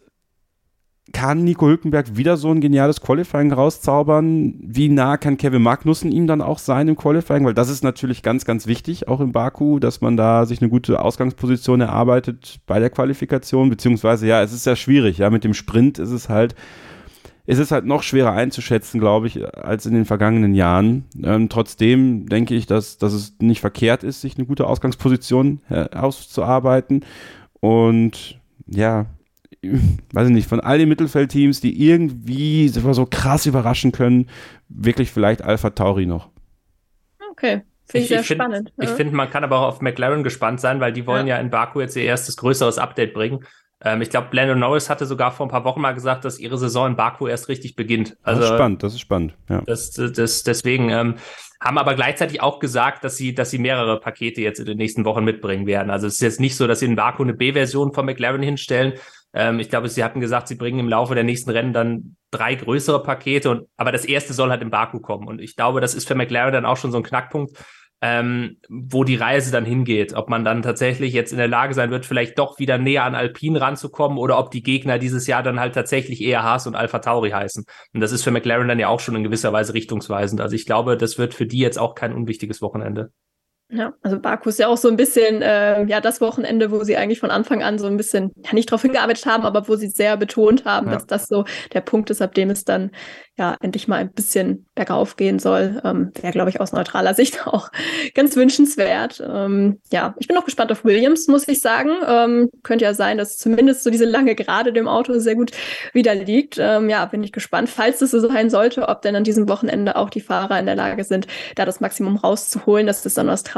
Kann Nico Hülkenberg wieder so ein geniales Qualifying rauszaubern? Wie nah kann Kevin Magnussen ihm dann auch sein im Qualifying? Weil das ist natürlich ganz, ganz wichtig, auch im Baku, dass man da sich eine gute Ausgangsposition erarbeitet bei der Qualifikation, beziehungsweise, ja, es ist ja schwierig, ja, mit dem Sprint ist es halt, ist es halt noch schwerer einzuschätzen, glaube ich, als in den vergangenen Jahren. Ähm, trotzdem denke ich, dass, dass es nicht verkehrt ist, sich eine gute Ausgangsposition äh, auszuarbeiten und, ja, weiß ich nicht, von all den Mittelfeldteams, die irgendwie so krass überraschen können, wirklich vielleicht AlphaTauri noch. Okay, finde ich sehr ich find, spannend. Ich ja. finde, man kann aber auch auf McLaren gespannt sein, weil die wollen ja, ja in Baku jetzt ihr erstes größeres Update bringen. Ähm, ich glaube, Lando Norris hatte sogar vor ein paar Wochen mal gesagt, dass ihre Saison in Baku erst richtig beginnt. Also, das ist spannend, das ist spannend. Ja. Das, das, deswegen ähm, haben aber gleichzeitig auch gesagt, dass sie, dass sie mehrere Pakete jetzt in den nächsten Wochen mitbringen werden. Also es ist jetzt nicht so, dass sie in Baku eine B-Version von McLaren hinstellen. Ähm, ich glaube, sie hatten gesagt, sie bringen im Laufe der nächsten Rennen dann drei größere Pakete, und aber das erste soll halt in Baku kommen. Und ich glaube, das ist für McLaren dann auch schon so ein Knackpunkt, ähm, wo die Reise dann hingeht. Ob man dann tatsächlich jetzt in der Lage sein wird, vielleicht doch wieder näher an Alpine ranzukommen, oder ob die Gegner dieses Jahr dann halt tatsächlich eher Haas und AlphaTauri heißen. Und das ist für McLaren dann ja auch schon in gewisser Weise richtungsweisend. Also ich glaube, das wird für die jetzt auch kein unwichtiges Wochenende. Ja, also Baku ist ja auch so ein bisschen äh, ja das Wochenende, wo sie eigentlich von Anfang an so ein bisschen, ja, nicht darauf hingearbeitet haben, aber wo sie sehr betont haben, ja, dass das so der Punkt ist, ab dem es dann ja endlich mal ein bisschen bergauf gehen soll. Ähm, Wäre, glaube ich, aus neutraler Sicht auch ganz wünschenswert. Ähm, ja, ich bin auch gespannt auf Williams, muss ich sagen. Ähm, könnte ja sein, dass zumindest so diese lange Gerade dem Auto sehr gut wieder liegt. Ähm, ja, bin ich gespannt, falls es so sein sollte, ob denn an diesem Wochenende auch die Fahrer in der Lage sind, da das Maximum rauszuholen. Das ist dann Australien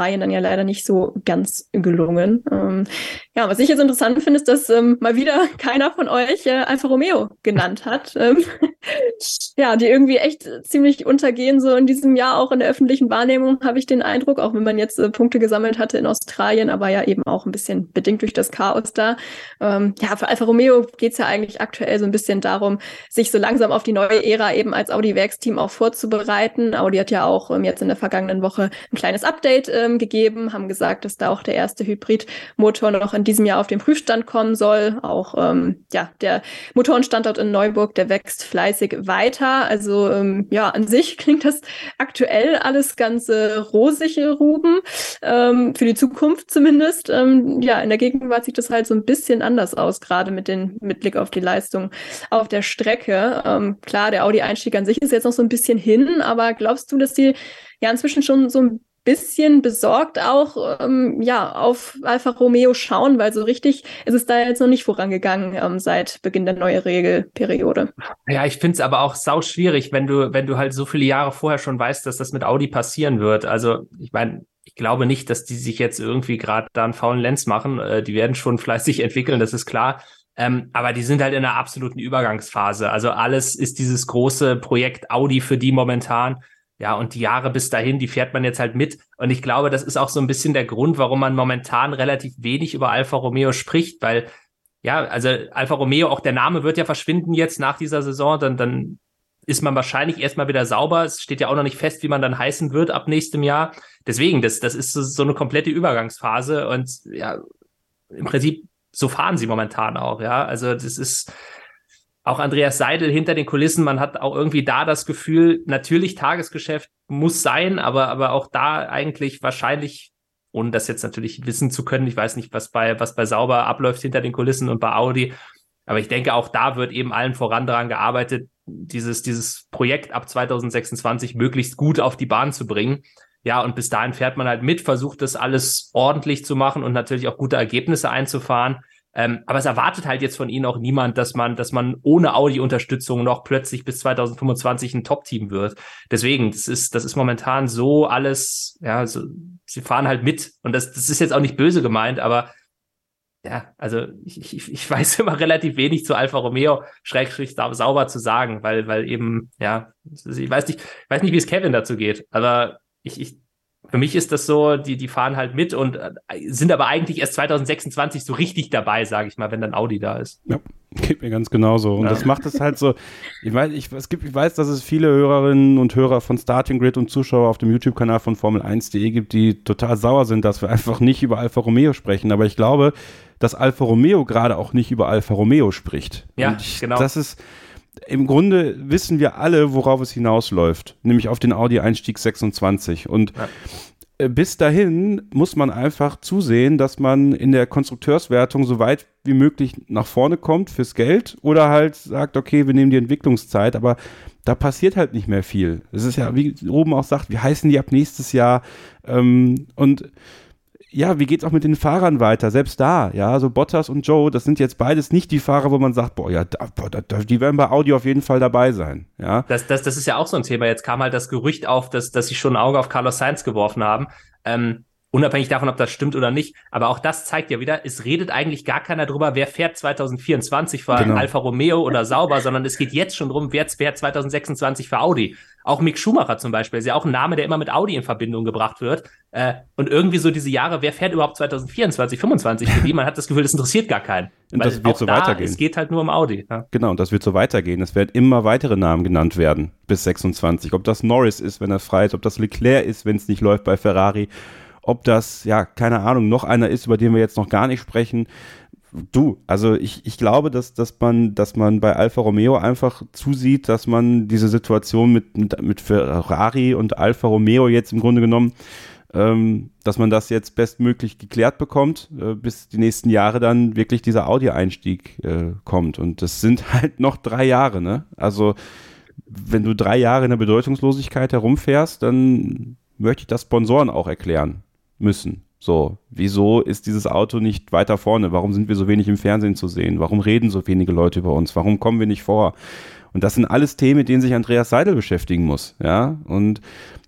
Australien dann ja leider nicht so ganz gelungen. Ähm, ja, was ich jetzt interessant finde, ist, dass ähm, mal wieder keiner von euch äh, Alfa Romeo genannt hat. Ähm, ja, die irgendwie echt ziemlich untergehen, so in diesem Jahr auch in der öffentlichen Wahrnehmung, habe ich den Eindruck, auch wenn man jetzt äh, Punkte gesammelt hatte in Australien, aber ja eben auch ein bisschen bedingt durch das Chaos da. Ähm, ja, für Alfa Romeo geht es ja eigentlich aktuell so ein bisschen darum, sich so langsam auf die neue Ära eben als Audi-Werksteam auch vorzubereiten. Audi hat ja auch ähm, jetzt in der vergangenen Woche ein kleines Update ähm, gegeben, haben gesagt, dass da auch der erste Hybridmotor noch in diesem Jahr auf den Prüfstand kommen soll. Auch ähm, ja, der Motorenstandort in Neuburg, der wächst fleißig weiter. Also ähm, ja, an sich klingt das aktuell alles ganz äh, rosige Ruben, ähm, für die Zukunft zumindest. Ähm, ja, in der Gegenwart sieht das halt so ein bisschen anders aus, gerade mit den mit Blick auf die Leistung auf der Strecke. Ähm, klar, der Audi-Einstieg an sich ist jetzt noch so ein bisschen hin, aber glaubst du, dass die ja inzwischen schon so ein bisschen besorgt auch ähm, ja auf Alfa Romeo schauen, weil so richtig ist es da jetzt noch nicht vorangegangen ähm, seit Beginn der neuen Regelperiode. Ja, ich finde es aber auch sau schwierig, wenn du wenn du halt so viele Jahre vorher schon weißt, dass das mit Audi passieren wird. Also ich meine, ich glaube nicht, dass die sich jetzt irgendwie gerade da einen faulen Lenz machen. Äh, die werden schon fleißig entwickeln, das ist klar. Ähm, aber die sind halt in einer absoluten Übergangsphase. Also alles ist dieses große Projekt Audi für die momentan. Ja, und die Jahre bis dahin, die fährt man jetzt halt mit. Und ich glaube, das ist auch so ein bisschen der Grund, warum man momentan relativ wenig über Alfa Romeo spricht, weil, ja, also Alfa Romeo, auch der Name wird ja verschwinden jetzt nach dieser Saison, dann, dann ist man wahrscheinlich erstmal wieder sauber. Es steht ja auch noch nicht fest, wie man dann heißen wird ab nächstem Jahr. Deswegen, das, das ist so, so eine komplette Übergangsphase und ja, im Prinzip so fahren sie momentan auch, ja. Also das ist auch Andreas Seidel hinter den Kulissen, man hat auch irgendwie da das Gefühl, natürlich Tagesgeschäft muss sein, aber, aber auch da eigentlich wahrscheinlich, ohne das jetzt natürlich wissen zu können, ich weiß nicht, was bei, was bei Sauber abläuft hinter den Kulissen und bei Audi, aber ich denke, auch da wird eben allen voran daran gearbeitet, dieses, dieses Projekt ab zwanzig sechsundzwanzig möglichst gut auf die Bahn zu bringen. Ja, und bis dahin fährt man halt mit, versucht das alles ordentlich zu machen und natürlich auch gute Ergebnisse einzufahren. Ähm, aber es erwartet halt jetzt von ihnen auch niemand, dass man, dass man ohne Audi-Unterstützung noch plötzlich bis zwanzig fünfundzwanzig ein Top-Team wird. Deswegen, das ist, das ist momentan so alles, ja, so, sie fahren halt mit. Und das, das ist jetzt auch nicht böse gemeint, aber ja, also ich, ich, ich weiß immer relativ wenig zu Alfa Romeo, schrägstrich sauber zu sagen, weil, weil eben, ja, ich weiß nicht, ich weiß nicht, wie es Kevin dazu geht, aber ich, ich, für mich ist das so, die, die fahren halt mit und sind aber eigentlich erst zwanzig sechsundzwanzig so richtig dabei, sage ich mal, wenn dann Audi da ist. Ja, geht mir ganz genauso. Und ja. Das macht es halt so, ich weiß, ich, es gibt, ich weiß, dass es viele Hörerinnen und Hörer von Starting Grid und Zuschauer auf dem YouTube-Kanal von Formel eins punkt de gibt, die total sauer sind, dass wir einfach nicht über Alfa Romeo sprechen. Aber ich glaube, dass Alfa Romeo gerade auch nicht über Alfa Romeo spricht. Ja, und ich, genau. Das ist, im Grunde wissen wir alle, worauf es hinausläuft, nämlich auf den Audi-Einstieg sechsundzwanzig. Und ja. bis dahin muss man einfach zusehen, dass man in der Konstrukteurswertung so weit wie möglich nach vorne kommt fürs Geld oder halt sagt, okay, wir nehmen die Entwicklungszeit, aber da passiert halt nicht mehr viel. Es ist ja, wie oben auch sagt, wie heißen die ab nächstes Jahr? Ähm, und ja, wie geht's auch mit den Fahrern weiter? Selbst da, ja, so Bottas und Joe, das sind jetzt beides nicht die Fahrer, wo man sagt, boah, ja, da, boah, da, die werden bei Audi auf jeden Fall dabei sein, ja. Das, das, das ist ja auch so ein Thema. Jetzt kam halt das Gerücht auf, dass, dass sie schon ein Auge auf Carlos Sainz geworfen haben. Ähm, unabhängig davon, ob das stimmt oder nicht. Aber auch das zeigt ja wieder, es redet eigentlich gar keiner drüber, wer fährt zwanzig vierundzwanzig für genau. Alfa Romeo oder Sauber, sondern es geht jetzt schon drum, wer fährt zwanzig sechsundzwanzig für Audi. Auch Mick Schumacher zum Beispiel, ist ja auch ein Name, der immer mit Audi in Verbindung gebracht wird. Äh, und irgendwie so diese Jahre, wer fährt überhaupt zwanzig vierundzwanzig, fünfundzwanzig für die? Man hat das Gefühl, das interessiert gar keinen. Und Weil das wird so da, weitergehen. Es geht halt nur um Audi. Ja. Genau, und das wird so weitergehen. Es werden immer weitere Namen genannt werden bis sechsundzwanzig. Ob das Norris ist, wenn er frei ist, ob das Leclerc ist, wenn es nicht läuft bei Ferrari, ob das, ja, keine Ahnung, noch einer ist, über den wir jetzt noch gar nicht sprechen. Du, also ich, ich glaube, dass, dass man, dass man bei Alfa Romeo einfach zusieht, dass man diese Situation mit, mit, mit Ferrari und Alfa Romeo jetzt im Grunde genommen, ähm, dass man das jetzt bestmöglich geklärt bekommt, äh, bis die nächsten Jahre dann wirklich dieser Audi-Einstieg äh, kommt. Und das sind halt noch drei Jahre, ne? Also wenn du drei Jahre in der Bedeutungslosigkeit herumfährst, dann möchte ich das Sponsoren auch erklären müssen. So, wieso ist dieses Auto nicht weiter vorne? Warum sind wir so wenig im Fernsehen zu sehen? Warum reden so wenige Leute über uns? Warum kommen wir nicht vor? Und das sind alles Themen, mit denen sich Andreas Seidel beschäftigen muss, ja. Und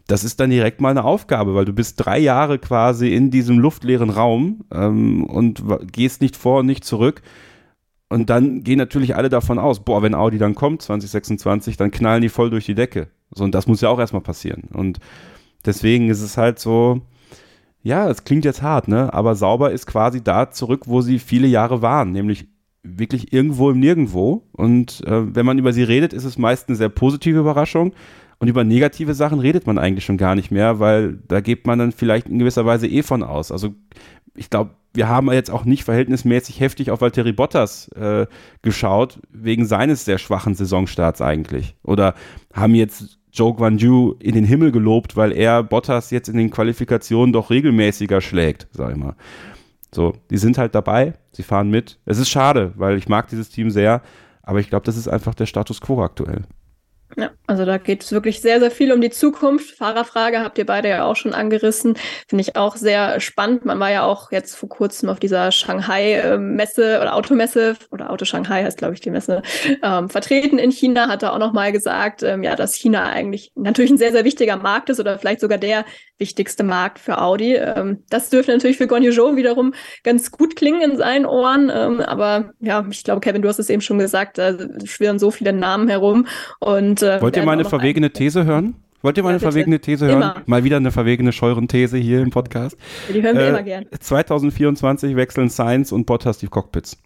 das ist dann direkt mal eine Aufgabe, weil du bist drei Jahre quasi in diesem luftleeren Raum ähm, und w- gehst nicht vor und nicht zurück. Und dann gehen natürlich alle davon aus, boah, wenn Audi dann kommt, zwanzig sechsundzwanzig, dann knallen die voll durch die Decke. So, und das muss ja auch erstmal passieren. Und deswegen ist es halt so, ja, es klingt jetzt hart, ne? Aber Sauber ist quasi da zurück, wo sie viele Jahre waren, nämlich wirklich irgendwo im Nirgendwo. Und äh, wenn man über sie redet, ist es meist eine sehr positive Überraschung. Und über negative Sachen redet man eigentlich schon gar nicht mehr, weil da geht man dann vielleicht in gewisser Weise eh von aus. Also ich glaube, wir haben jetzt auch nicht verhältnismäßig heftig auf Valtteri Bottas äh, geschaut, wegen seines sehr schwachen Saisonstarts eigentlich. Oder haben jetzt Zhou Guanyu in den Himmel gelobt, weil er Bottas jetzt in den Qualifikationen doch regelmäßiger schlägt, sag ich mal. So, die sind halt dabei, sie fahren mit. Es ist schade, weil ich mag dieses Team sehr, aber ich glaube, das ist einfach der Status quo aktuell. Ja, also da geht es wirklich sehr, sehr viel um die Zukunft. Fahrerfrage habt ihr beide ja auch schon angerissen. Finde ich auch sehr spannend. Man war ja auch jetzt vor kurzem auf dieser Shanghai-Messe oder Automesse, oder Auto Shanghai heißt, glaube ich, die Messe, ähm, vertreten in China, hat er auch nochmal gesagt, ähm, ja, dass China eigentlich natürlich ein sehr, sehr wichtiger Markt ist oder vielleicht sogar der wichtigste Markt für Audi. Ähm, das dürfte natürlich für Guanyu Zhou wiederum ganz gut klingen in seinen Ohren. Ähm, aber ja, ich glaube, Kevin, du hast es eben schon gesagt, da schwirren so viele Namen herum. Und äh, Wollt ihr mal eine verwegene These hören? Wollt ihr mal eine ja, verwegene These hören? Immer. Mal wieder eine verwegene Scheuren-These hier im Podcast. Die hören wir äh, immer gern. zwanzig vierundzwanzig wechseln Sainz und Bottas die Cockpits.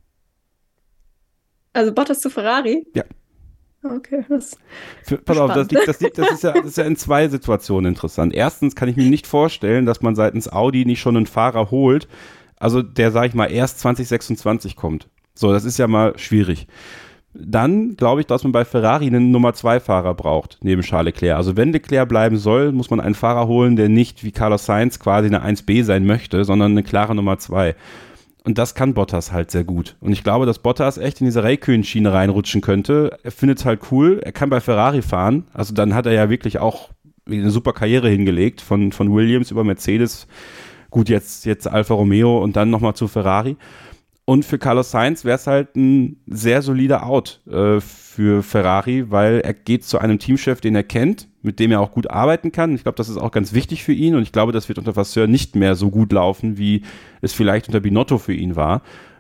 Also Bottas zu Ferrari? Ja. Okay, das Für, pass auf, das, liegt, das, liegt, das, ist ja, das ist ja in zwei Situationen interessant. Erstens kann ich mir nicht vorstellen, dass man seitens Audi nicht schon einen Fahrer holt, also der, sag ich mal, erst zwanzig sechsundzwanzig kommt. So, das ist ja mal schwierig. Dann glaube ich, dass man bei Ferrari einen Nummer zwei Fahrer braucht, neben Charles Leclerc. Also wenn Leclerc bleiben soll, muss man einen Fahrer holen, der nicht wie Carlos Sainz quasi eine eins B sein möchte, sondern eine klare Nummer zwei. Und das kann Bottas halt sehr gut. Und ich glaube, dass Bottas echt in diese Räikkönen-Schiene reinrutschen könnte. Er findet es halt cool, er kann bei Ferrari fahren. Also dann hat er ja wirklich auch eine super Karriere hingelegt, von, von Williams über Mercedes, gut, jetzt, jetzt Alfa Romeo und dann nochmal zu Ferrari. Und für Carlos Sainz wäre es halt ein sehr solider Out äh, für Ferrari, weil er geht zu einem Teamchef, den er kennt, mit dem er auch gut arbeiten kann. Ich glaube, das ist auch ganz wichtig für ihn und ich glaube, das wird unter Vasseur nicht mehr so gut laufen, wie es vielleicht unter Binotto für ihn war.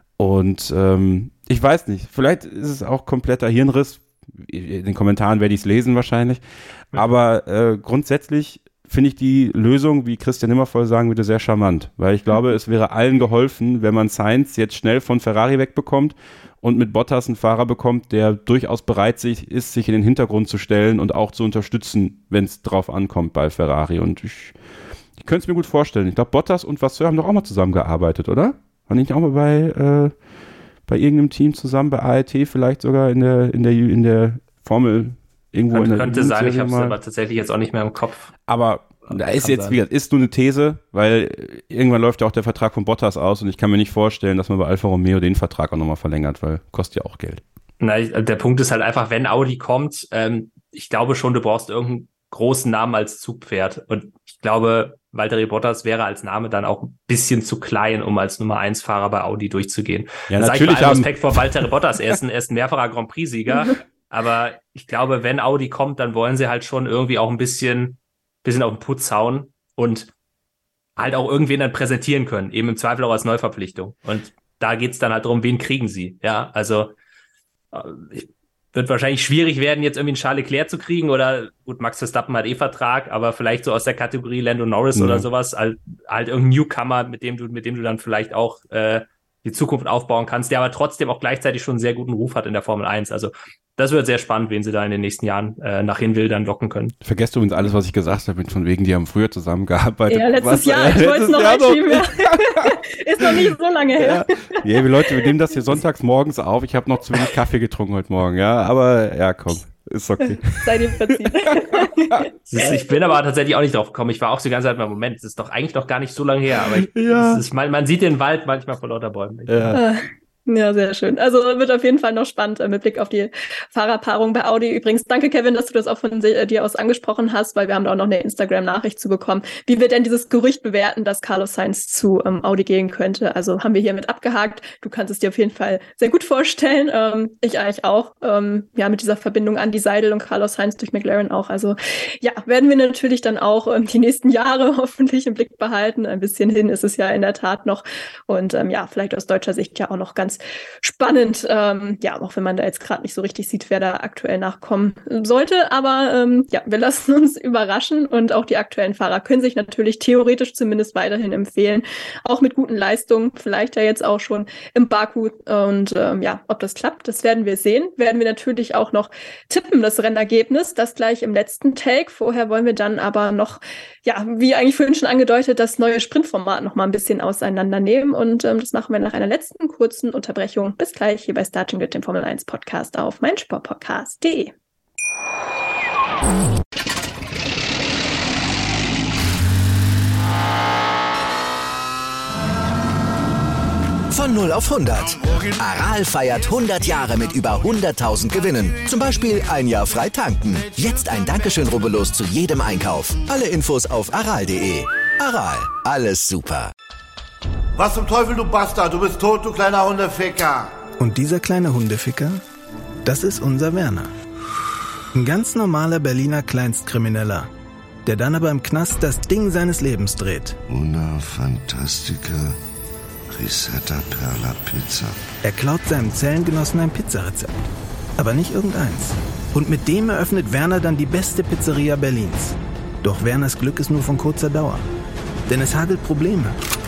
Und ähm, ich weiß nicht, vielleicht ist es auch kompletter Hirnriss. In den Kommentaren werde ich es lesen wahrscheinlich. Aber äh, grundsätzlich finde ich die Lösung, wie Christian Nimmervoll sagen würde, sehr charmant, weil ich glaube, es wäre allen geholfen, wenn man Sainz jetzt schnell von Ferrari wegbekommt und mit Bottas einen Fahrer bekommt, der durchaus bereit ist, sich in den Hintergrund zu stellen und auch zu unterstützen, wenn es drauf ankommt bei Ferrari. Und ich, ich könnte es mir gut vorstellen. Ich glaube, Bottas und Vasseur haben doch auch mal zusammengearbeitet, oder? Waren die nicht auch mal bei, äh, bei irgendeinem Team zusammen, bei A R T vielleicht sogar in der, in der, in der Formel irgendwo könnte, in der könnte sein, ich habe es aber tatsächlich jetzt auch nicht mehr im Kopf. Aber da ist jetzt, wie gesagt, ist nur eine These, weil irgendwann läuft ja auch der Vertrag von Bottas aus und ich kann mir nicht vorstellen, dass man bei Alfa Romeo den Vertrag auch nochmal verlängert, weil kostet ja auch Geld. Na, der Punkt ist halt einfach, wenn Audi kommt, ähm, ich glaube schon, du brauchst irgendeinen großen Namen als Zugpferd und ich glaube, Valtteri Bottas wäre als Name dann auch ein bisschen zu klein, um als Nummer eins Fahrer bei Audi durchzugehen. Ja, dann natürlich. Sag ich mal, Respekt vor Valtteri Bottas, er ist ein, er ist ein mehrfacher Grand Prix-Sieger. Aber ich glaube, wenn Audi kommt, dann wollen sie halt schon irgendwie auch ein bisschen, bisschen auf den Putz hauen und halt auch irgendwen dann präsentieren können, eben im Zweifel auch als Neuverpflichtung. Und da geht's dann halt darum, wen kriegen sie. Ja, also ich, wird wahrscheinlich schwierig werden, jetzt irgendwie einen Charles Leclerc zu kriegen oder gut, Max Verstappen hat eh Vertrag, aber vielleicht so aus der Kategorie Lando Norris ja. oder sowas, halt, halt irgendein Newcomer, mit dem du, mit dem du dann vielleicht auch äh, die Zukunft aufbauen kannst, der aber trotzdem auch gleichzeitig schon einen sehr guten Ruf hat in der Formel eins. Also das wird sehr spannend, wen sie da in den nächsten Jahren äh, nach Hinwil dann locken können. Vergesst übrigens alles, was ich gesagt habe, von wegen, die haben früher zusammengearbeitet. Ja, letztes was, Jahr, äh, ich wollte es noch einschieben. Ist noch nicht so lange her. Ja, ja, Leute, wir nehmen das hier sonntags morgens auf. Ich habe noch zu wenig Kaffee getrunken heute Morgen, ja, aber ja, komm, ist okay. Sei dir verziehen. Ich bin aber tatsächlich auch nicht drauf gekommen. Ich war auch die ganze Zeit mal, Moment, das ist doch eigentlich noch gar nicht so lange her, aber ich, ja. ist, man, man sieht den Wald manchmal vor lauter Bäumen. Ja. Ja, sehr schön. Also wird auf jeden Fall noch spannend mit Blick auf die Fahrerpaarung bei Audi. Übrigens, danke Kevin, dass du das auch von dir aus angesprochen hast, weil wir haben da auch noch eine Instagram-Nachricht zu bekommen, wie wir denn dieses Gerücht bewerten, dass Carlos Sainz zu ähm, Audi gehen könnte. Also haben wir hiermit abgehakt. Du kannst es dir auf jeden Fall sehr gut vorstellen. Ähm, ich eigentlich auch. Ähm, ja, mit dieser Verbindung Andy Seidel und Carlos Sainz durch McLaren auch. Also ja, werden wir natürlich dann auch ähm, die nächsten Jahre hoffentlich im Blick behalten. Ein bisschen hin ist es ja in der Tat noch. Und ähm, ja, vielleicht aus deutscher Sicht ja auch noch ganz spannend, ähm, ja, auch wenn man da jetzt gerade nicht so richtig sieht, wer da aktuell nachkommen sollte. Aber ähm, ja, wir lassen uns überraschen und auch die aktuellen Fahrer können sich natürlich theoretisch zumindest weiterhin empfehlen, auch mit guten Leistungen, vielleicht ja jetzt auch schon im Baku. Und ähm, ja, ob das klappt, das werden wir sehen. Werden wir natürlich auch noch tippen, das Rennergebnis, das gleich im letzten Take. Vorher wollen wir dann aber noch, ja, wie eigentlich vorhin schon angedeutet, das neue Sprintformat noch mal ein bisschen auseinandernehmen. Und ähm, das machen wir nach einer letzten kurzen Unterbrechung. Bis gleich hier bei Starting Grid, dem Formel eins Podcast auf meinsportpodcast punkt de. Von null auf hundert. Aral feiert hundert Jahre mit über hunderttausend Gewinnen. Zum Beispiel ein Jahr frei tanken. Jetzt ein Dankeschön, rubbellos zu jedem Einkauf. Alle Infos auf aral punkt de. Aral, alles super. Was zum Teufel, du Bastard? Du bist tot, du kleiner Hundeficker. Und dieser kleine Hundeficker, das ist unser Werner. Ein ganz normaler Berliner Kleinstkrimineller, der dann aber im Knast das Ding seines Lebens dreht. Una Fantastica Risetta Perla Pizza. Er klaut seinem Zellengenossen ein Pizzarezept. Aber nicht irgendeins. Und mit dem eröffnet Werner dann die beste Pizzeria Berlins. Doch Werners Glück ist nur von kurzer Dauer. Denn es hagelt Probleme.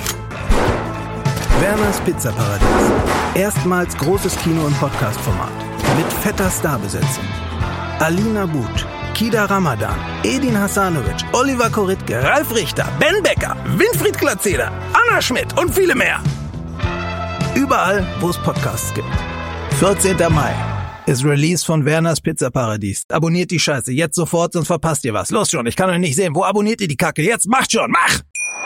Werners Pizzaparadies. Erstmals großes Kino- und Podcast-Format. Mit fetter Starbesetzung. Alina But, Kida Ramadan, Edin Hasanovic, Oliver Koritke, Ralf Richter, Ben Becker, Winfried Glatzeder, Anna Schmidt und viele mehr. Überall, wo es Podcasts gibt. vierzehnter Mai ist Release von Werners Pizzaparadies. Abonniert die Scheiße jetzt sofort, sonst verpasst ihr was. Los schon, ich kann euch nicht sehen. Wo abonniert ihr die Kacke? Jetzt macht schon, mach!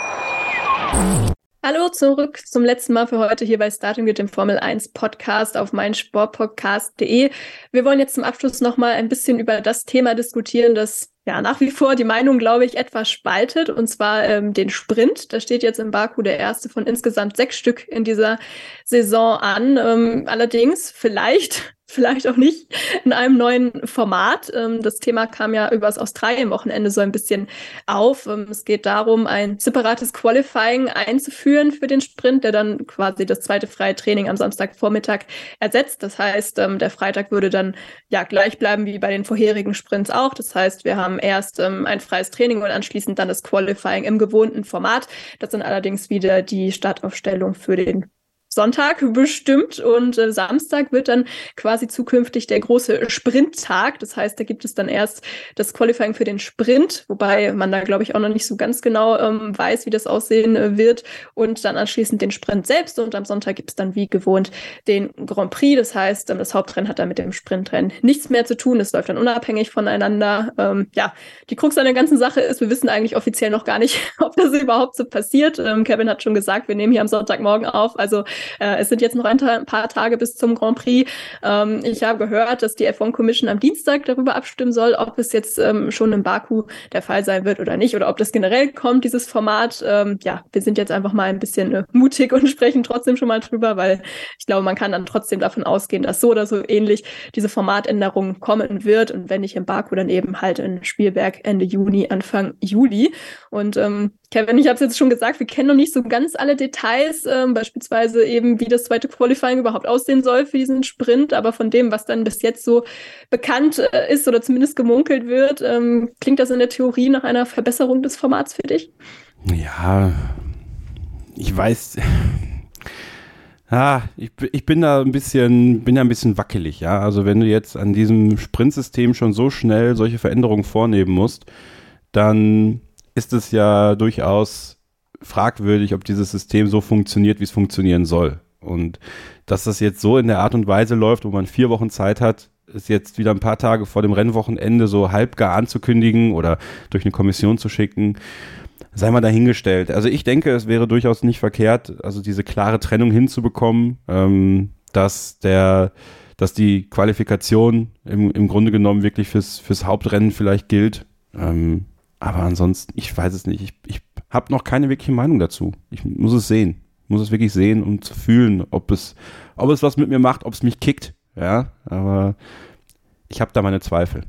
Hallo, zurück zum letzten Mal für heute hier bei Starting Grid, dem Formel eins Podcast auf meinsportpodcast punkt de. Wir wollen jetzt zum Abschluss nochmal ein bisschen über das Thema diskutieren, das ja nach wie vor die Meinung, glaube ich, etwas spaltet, und zwar ähm, den Sprint. Da steht jetzt in Baku der erste von insgesamt sechs Stück in dieser Saison an. Ähm, allerdings vielleicht... Vielleicht auch nicht in einem neuen Format. Das Thema kam ja über das Australien-Wochenende so ein bisschen auf. Es geht darum, ein separates Qualifying einzuführen für den Sprint, der dann quasi das zweite freie Training am Samstagvormittag ersetzt. Das heißt, der Freitag würde dann ja gleich bleiben wie bei den vorherigen Sprints auch. Das heißt, wir haben erst ein freies Training und anschließend dann das Qualifying im gewohnten Format. Das sind allerdings wieder die Startaufstellung für den Sonntag bestimmt, und äh, Samstag wird dann quasi zukünftig der große Sprinttag. Das heißt, da gibt es dann erst das Qualifying für den Sprint, wobei man da, glaube ich, auch noch nicht so ganz genau ähm, weiß, wie das aussehen äh, wird, und dann anschließend den Sprint selbst, und am Sonntag gibt es dann wie gewohnt den Grand Prix. Das heißt, ähm, das Hauptrennen hat dann mit dem Sprintrennen nichts mehr zu tun. Es läuft dann unabhängig voneinander. Ähm, ja, die Krux an der ganzen Sache ist, wir wissen eigentlich offiziell noch gar nicht, ob das überhaupt so passiert. Ähm, Kevin hat schon gesagt, wir nehmen hier am Sonntagmorgen auf, also Äh, es sind jetzt noch ein, ta- ein paar Tage bis zum Grand Prix. Ähm, ich habe gehört, dass die F eins Commission am Dienstag darüber abstimmen soll, ob es jetzt ähm, schon in Baku der Fall sein wird oder nicht, oder ob das generell kommt, dieses Format. Ähm, ja, wir sind jetzt einfach mal ein bisschen äh, mutig und sprechen trotzdem schon mal drüber, weil ich glaube, man kann dann trotzdem davon ausgehen, dass so oder so ähnlich diese Formatänderung kommen wird, und wenn nicht in Baku, dann eben halt in Spielberg Ende Juni, Anfang Juli. Und ähm, Kevin, ich habe es jetzt schon gesagt, wir kennen noch nicht so ganz alle Details, ähm, beispielsweise eben, wie das zweite Qualifying überhaupt aussehen soll für diesen Sprint, aber von dem, was dann bis jetzt so bekannt äh, ist oder zumindest gemunkelt wird, ähm, klingt das in der Theorie nach einer Verbesserung des Formats für dich? Ja, ich weiß... Ah, ich, ich bin da ein bisschen, bin da ein bisschen wackelig, ja. Also wenn du jetzt an diesem Sprintsystem schon so schnell solche Veränderungen vornehmen musst, dann ist es ja durchaus fragwürdig, ob dieses System so funktioniert, wie es funktionieren soll. Und dass das jetzt so in der Art und Weise läuft, wo man vier Wochen Zeit hat, es jetzt wieder ein paar Tage vor dem Rennwochenende so halbgar anzukündigen oder durch eine Kommission zu schicken, sei mal dahingestellt. Also ich denke, es wäre durchaus nicht verkehrt, also diese klare Trennung hinzubekommen. Ähm, dass der, dass die Qualifikation im, im Grunde genommen wirklich fürs, fürs Hauptrennen vielleicht gilt. Ähm, aber ansonsten, ich weiß es nicht. Ich, ich habe noch keine wirkliche Meinung dazu. Ich muss es sehen. Ich muss es wirklich sehen, um zu fühlen, ob es, ob es was mit mir macht, ob es mich kickt. Ja, aber ich habe da meine Zweifel.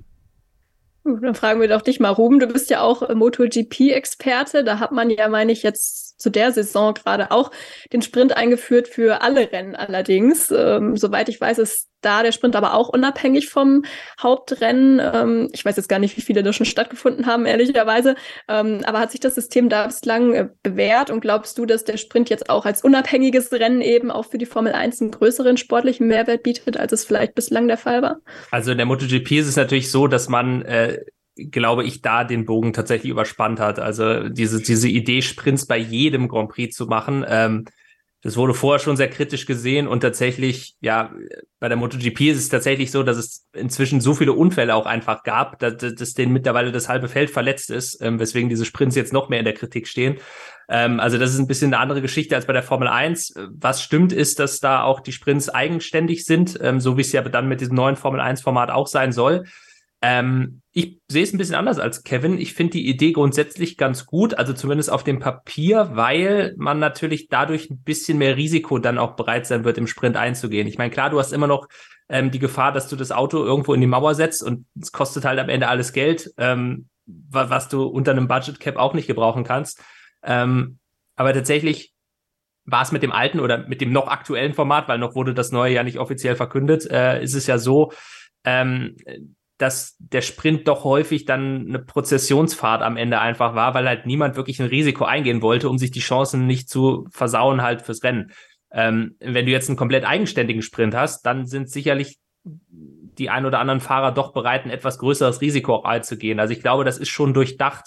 Dann fragen wir doch dich mal, Ruben, du bist ja auch MotoGP-Experte. Da hat man ja, meine ich, jetzt zu der Saison gerade auch den Sprint eingeführt für alle Rennen allerdings. Ähm, soweit ich weiß, ist da der Sprint aber auch unabhängig vom Hauptrennen. Ähm, ich weiß jetzt gar nicht, wie viele da schon stattgefunden haben, ehrlicherweise. Ähm, aber hat sich das System da bislang äh, bewährt? Und glaubst du, dass der Sprint jetzt auch als unabhängiges Rennen eben auch für die Formel eins einen größeren sportlichen Mehrwert bietet, als es vielleicht bislang der Fall war? Also in der MotoGP ist es natürlich so, dass man, äh, glaube ich, da den Bogen tatsächlich überspannt hat. Also diese, diese Idee, Sprints bei jedem Grand Prix zu machen, ähm, das wurde vorher schon sehr kritisch gesehen und tatsächlich, ja, bei der MotoGP ist es tatsächlich so, dass es inzwischen so viele Unfälle auch einfach gab, dass, dass denen mittlerweile das halbe Feld verletzt ist, ähm, weswegen diese Sprints jetzt noch mehr in der Kritik stehen. Ähm, also das ist ein bisschen eine andere Geschichte als bei der Formel eins. Was stimmt ist, dass da auch die Sprints eigenständig sind, ähm, so wie es ja dann mit diesem neuen Formel eins Format auch sein soll. Ähm, ich sehe es ein bisschen anders als Kevin. Ich finde die Idee grundsätzlich ganz gut, also zumindest auf dem Papier, weil man natürlich dadurch ein bisschen mehr Risiko dann auch bereit sein wird, im Sprint einzugehen. Ich meine, klar, du hast immer noch ähm, die Gefahr, dass du das Auto irgendwo in die Mauer setzt und es kostet halt am Ende alles Geld, ähm, was du unter einem Budget Cap auch nicht gebrauchen kannst. Ähm, aber tatsächlich war es mit dem alten oder mit dem noch aktuellen Format, weil noch wurde das neue ja nicht offiziell verkündet, äh, ist es ja so, ähm, dass der Sprint doch häufig dann eine Prozessionsfahrt am Ende einfach war, weil halt niemand wirklich ein Risiko eingehen wollte, um sich die Chancen nicht zu versauen halt fürs Rennen. Ähm, wenn du jetzt einen komplett eigenständigen Sprint hast, dann sind sicherlich die ein oder anderen Fahrer doch bereit, ein etwas größeres Risiko auch einzugehen. Also ich glaube, das ist schon durchdacht.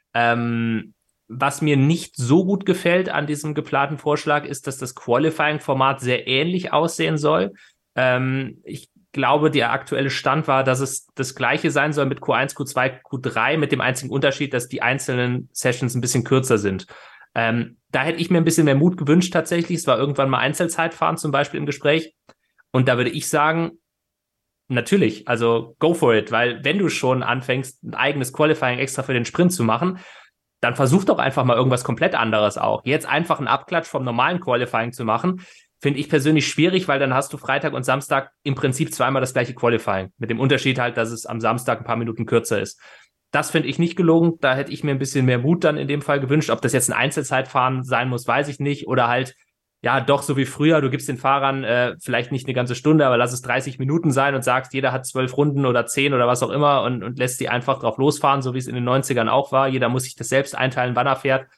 Ähm, was mir nicht so gut gefällt an diesem geplanten Vorschlag ist, dass das Qualifying-Format sehr ähnlich aussehen soll. Ähm, ich Ich glaube, der aktuelle Stand war, dass es das gleiche sein soll mit Q eins, Q zwei, Q drei, mit dem einzigen Unterschied, dass die einzelnen Sessions ein bisschen kürzer sind. Ähm, da hätte ich mir ein bisschen mehr Mut gewünscht tatsächlich. Es war irgendwann mal Einzelzeitfahren zum Beispiel im Gespräch. Und da würde ich sagen, natürlich, also go for it, weil wenn du schon anfängst, ein eigenes Qualifying extra für den Sprint zu machen, dann versuch doch einfach mal irgendwas komplett anderes auch. Jetzt einfach einen Abklatsch vom normalen Qualifying zu machen, finde ich persönlich schwierig, weil dann hast du Freitag und Samstag im Prinzip zweimal das gleiche Qualifying. Mit dem Unterschied halt, dass es am Samstag ein paar Minuten kürzer ist. Das finde ich nicht gelungen. Da hätte ich mir ein bisschen mehr Mut dann in dem Fall gewünscht. Ob das jetzt ein Einzelzeitfahren sein muss, weiß ich nicht. Oder halt, ja, doch so wie früher. Du gibst den Fahrern äh, vielleicht nicht eine ganze Stunde, aber lass es dreißig Minuten sein und sagst, jeder hat zwölf Runden oder zehn oder was auch immer und, und lässt die einfach drauf losfahren, so wie es in den neunzigern auch war. Jeder muss sich das selbst einteilen, wann er fährt.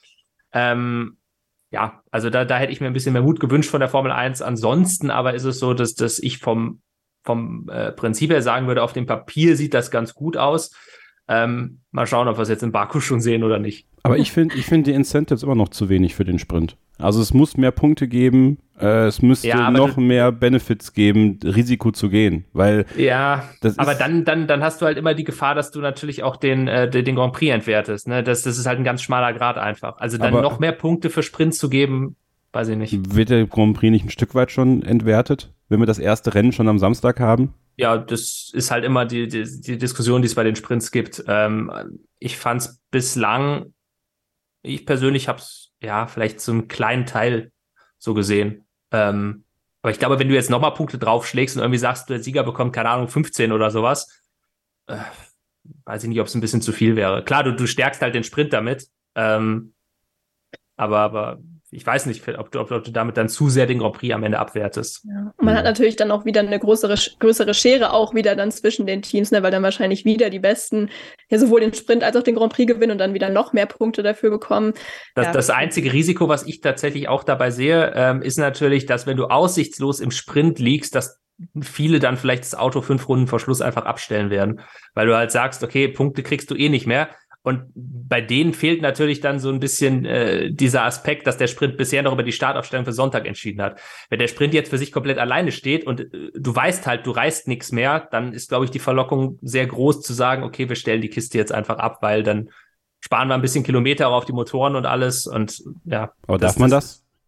Ähm, Ja, also da, da hätte ich mir ein bisschen mehr Mut gewünscht von der Formel eins. Ansonsten aber ist es so, dass, dass ich vom, vom äh, Prinzip her sagen würde, auf dem Papier sieht das ganz gut aus. Ähm, mal schauen, ob wir es jetzt in Baku schon sehen oder nicht. Aber ich finde ich finde die Incentives immer noch zu wenig für den Sprint. Also es muss mehr Punkte geben, äh, es müsste ja, noch du, mehr Benefits geben, Risiko zu gehen, weil ja, das aber ist, dann dann dann hast du halt immer die Gefahr, dass du natürlich auch den äh, den Grand Prix entwertest. Ne, das das ist halt ein ganz schmaler Grad einfach. Also dann aber noch mehr Punkte für Sprints zu geben, weiß ich nicht. Wird der Grand Prix nicht ein Stück weit schon entwertet, wenn wir das erste Rennen schon am Samstag haben? Ja, das ist halt immer die die, die Diskussion, die es bei den Sprints gibt. Ähm, ich fand es bislang, ich persönlich habe es ja vielleicht zu einem kleinen Teil so gesehen. Ähm, aber ich glaube, wenn du jetzt nochmal Punkte draufschlägst und irgendwie sagst, der Sieger bekommt, keine Ahnung, fünfzehn oder sowas, äh, weiß ich nicht, ob es ein bisschen zu viel wäre. Klar, du, du stärkst halt den Sprint damit, ähm, aber, aber ich weiß nicht, ob du, ob, ob du damit dann zu sehr den Grand Prix am Ende abwertest. Ja. Und man hat natürlich dann auch wieder eine größere, größere Schere auch wieder dann zwischen den Teams, ne, weil dann wahrscheinlich wieder die Besten ja sowohl den Sprint als auch den Grand Prix gewinnen und dann wieder noch mehr Punkte dafür bekommen. Das, ja. das einzige Risiko, was ich tatsächlich auch dabei sehe, ähm, ist natürlich, dass wenn du aussichtslos im Sprint liegst, dass viele dann vielleicht das Auto fünf Runden vor Schluss einfach abstellen werden, weil du halt sagst, okay, Punkte kriegst du eh nicht mehr. Und bei denen fehlt natürlich dann so ein bisschen äh, dieser Aspekt, dass der Sprint bisher noch über die Startaufstellung für Sonntag entschieden hat. Wenn der Sprint jetzt für sich komplett alleine steht und äh, du weißt halt, du reißt nichts mehr, dann ist, glaube ich, die Verlockung sehr groß zu sagen, okay, wir stellen die Kiste jetzt einfach ab, weil dann sparen wir ein bisschen Kilometer auch auf die Motoren und alles. Und ja. Aber darf man das?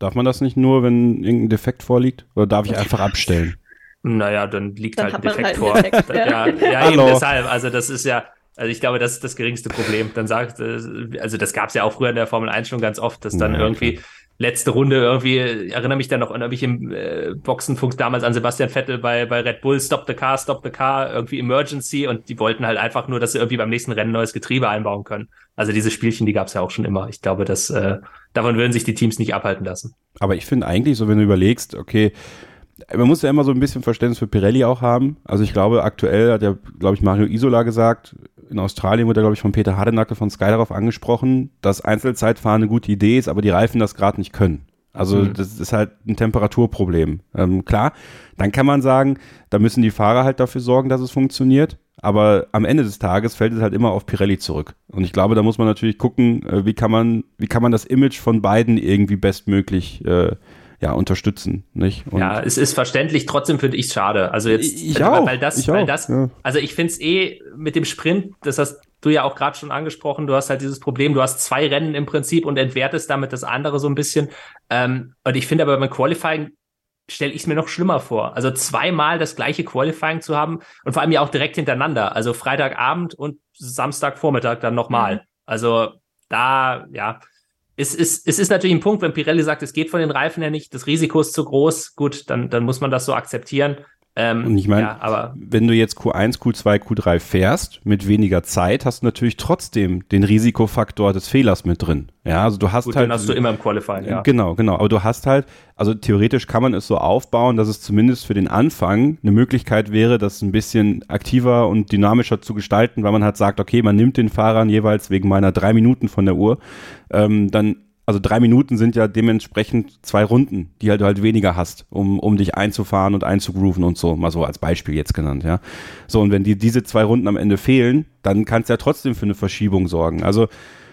Darf man das nicht nur, wenn irgendein Defekt vorliegt? Oder darf ich einfach abstellen? Naja, dann liegt Dann halt ein hat man Defekt halt vor. einen Defekt, ja, ja. ja, eben Hallo. deshalb. Also das ist ja, also ich glaube, das ist das geringste Problem. Dann sagt, äh, also das gab es ja auch früher in der Formel eins schon ganz oft, dass dann Ja, irgendwie letzte Runde irgendwie, ich erinnere mich dann noch an irgendwelche äh, Boxenfunks damals an Sebastian Vettel bei, bei Red Bull, Stop the Car, Stop the Car, irgendwie Emergency, und die wollten halt einfach nur, dass sie irgendwie beim nächsten Rennen neues Getriebe einbauen können. Also diese Spielchen, die gab es ja auch schon immer. Ich glaube, dass äh, davon würden sich die Teams nicht abhalten lassen. Aber ich finde eigentlich so, wenn du überlegst, okay, man muss ja immer so ein bisschen Verständnis für Pirelli auch haben. Also ich glaube, aktuell hat ja, glaube ich, Mario Isola gesagt, in Australien wurde, glaube ich, von Peter Hardenacke von Sky darauf angesprochen, dass Einzelzeitfahren eine gute Idee ist, aber die Reifen das gerade nicht können. Also mhm. das ist halt ein Temperaturproblem. Ähm, klar, dann kann man sagen, da müssen die Fahrer halt dafür sorgen, dass es funktioniert. Aber am Ende des Tages fällt es halt immer auf Pirelli zurück. Und ich glaube, da muss man natürlich gucken, äh, wie kann man, wie kann man das Image von beiden irgendwie bestmöglich äh, ja, unterstützen, nicht? Und ja, es ist verständlich, trotzdem finde ich es schade. Also jetzt, ich weil, auch, weil das, ich weil auch, das, ja. also ich finde es eh mit dem Sprint, das hast du ja auch gerade schon angesprochen, du hast halt dieses Problem, du hast zwei Rennen im Prinzip und entwertest damit das andere so ein bisschen. Ähm, und ich finde aber beim Qualifying stelle ich es mir noch schlimmer vor. Also zweimal das gleiche Qualifying zu haben und vor allem ja auch direkt hintereinander. Also Freitagabend und Samstagvormittag dann nochmal. Mhm. Also da, ja, Es ist, es ist natürlich ein Punkt, wenn Pirelli sagt, es geht von den Reifen her nicht, das Risiko ist zu groß, gut, dann, dann muss man das so akzeptieren. Ähm, Und ich meine, ja, aber wenn du jetzt Q eins, Q zwei, Q drei fährst, mit weniger Zeit, hast du natürlich trotzdem den Risikofaktor des Fehlers mit drin. Ja, also du hast gut, halt. Den hast du immer im Qualifying, ja. Genau, genau. Aber du hast halt, also theoretisch kann man es so aufbauen, dass es zumindest für den Anfang eine Möglichkeit wäre, das ein bisschen aktiver und dynamischer zu gestalten, weil man halt sagt, okay, man nimmt den Fahrern jeweils wegen meiner drei Minuten von der Uhr, ähm, dann also drei Minuten sind ja dementsprechend zwei Runden, die halt du halt weniger hast, um, um dich einzufahren und einzugrooven und so, mal so als Beispiel jetzt genannt, ja. So, und wenn die, diese zwei Runden am Ende fehlen, dann kann es ja trotzdem für eine Verschiebung sorgen. Also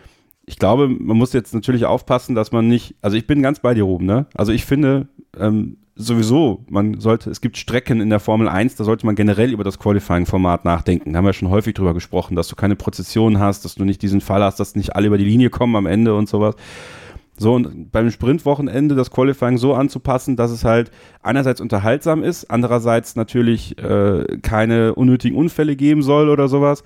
ich glaube, man muss jetzt natürlich aufpassen, dass man nicht, also ich bin ganz bei dir oben, ne? Also ich finde ähm, sowieso, man sollte, es gibt Strecken in der Formel eins, da sollte man generell über das Qualifying-Format nachdenken. Da haben wir schon häufig drüber gesprochen, dass du keine Prozession hast, dass du nicht diesen Fall hast, dass nicht alle über die Linie kommen am Ende und sowas. So, und beim Sprintwochenende das Qualifying so anzupassen, dass es halt einerseits unterhaltsam ist, andererseits natürlich äh, keine unnötigen Unfälle geben soll oder sowas.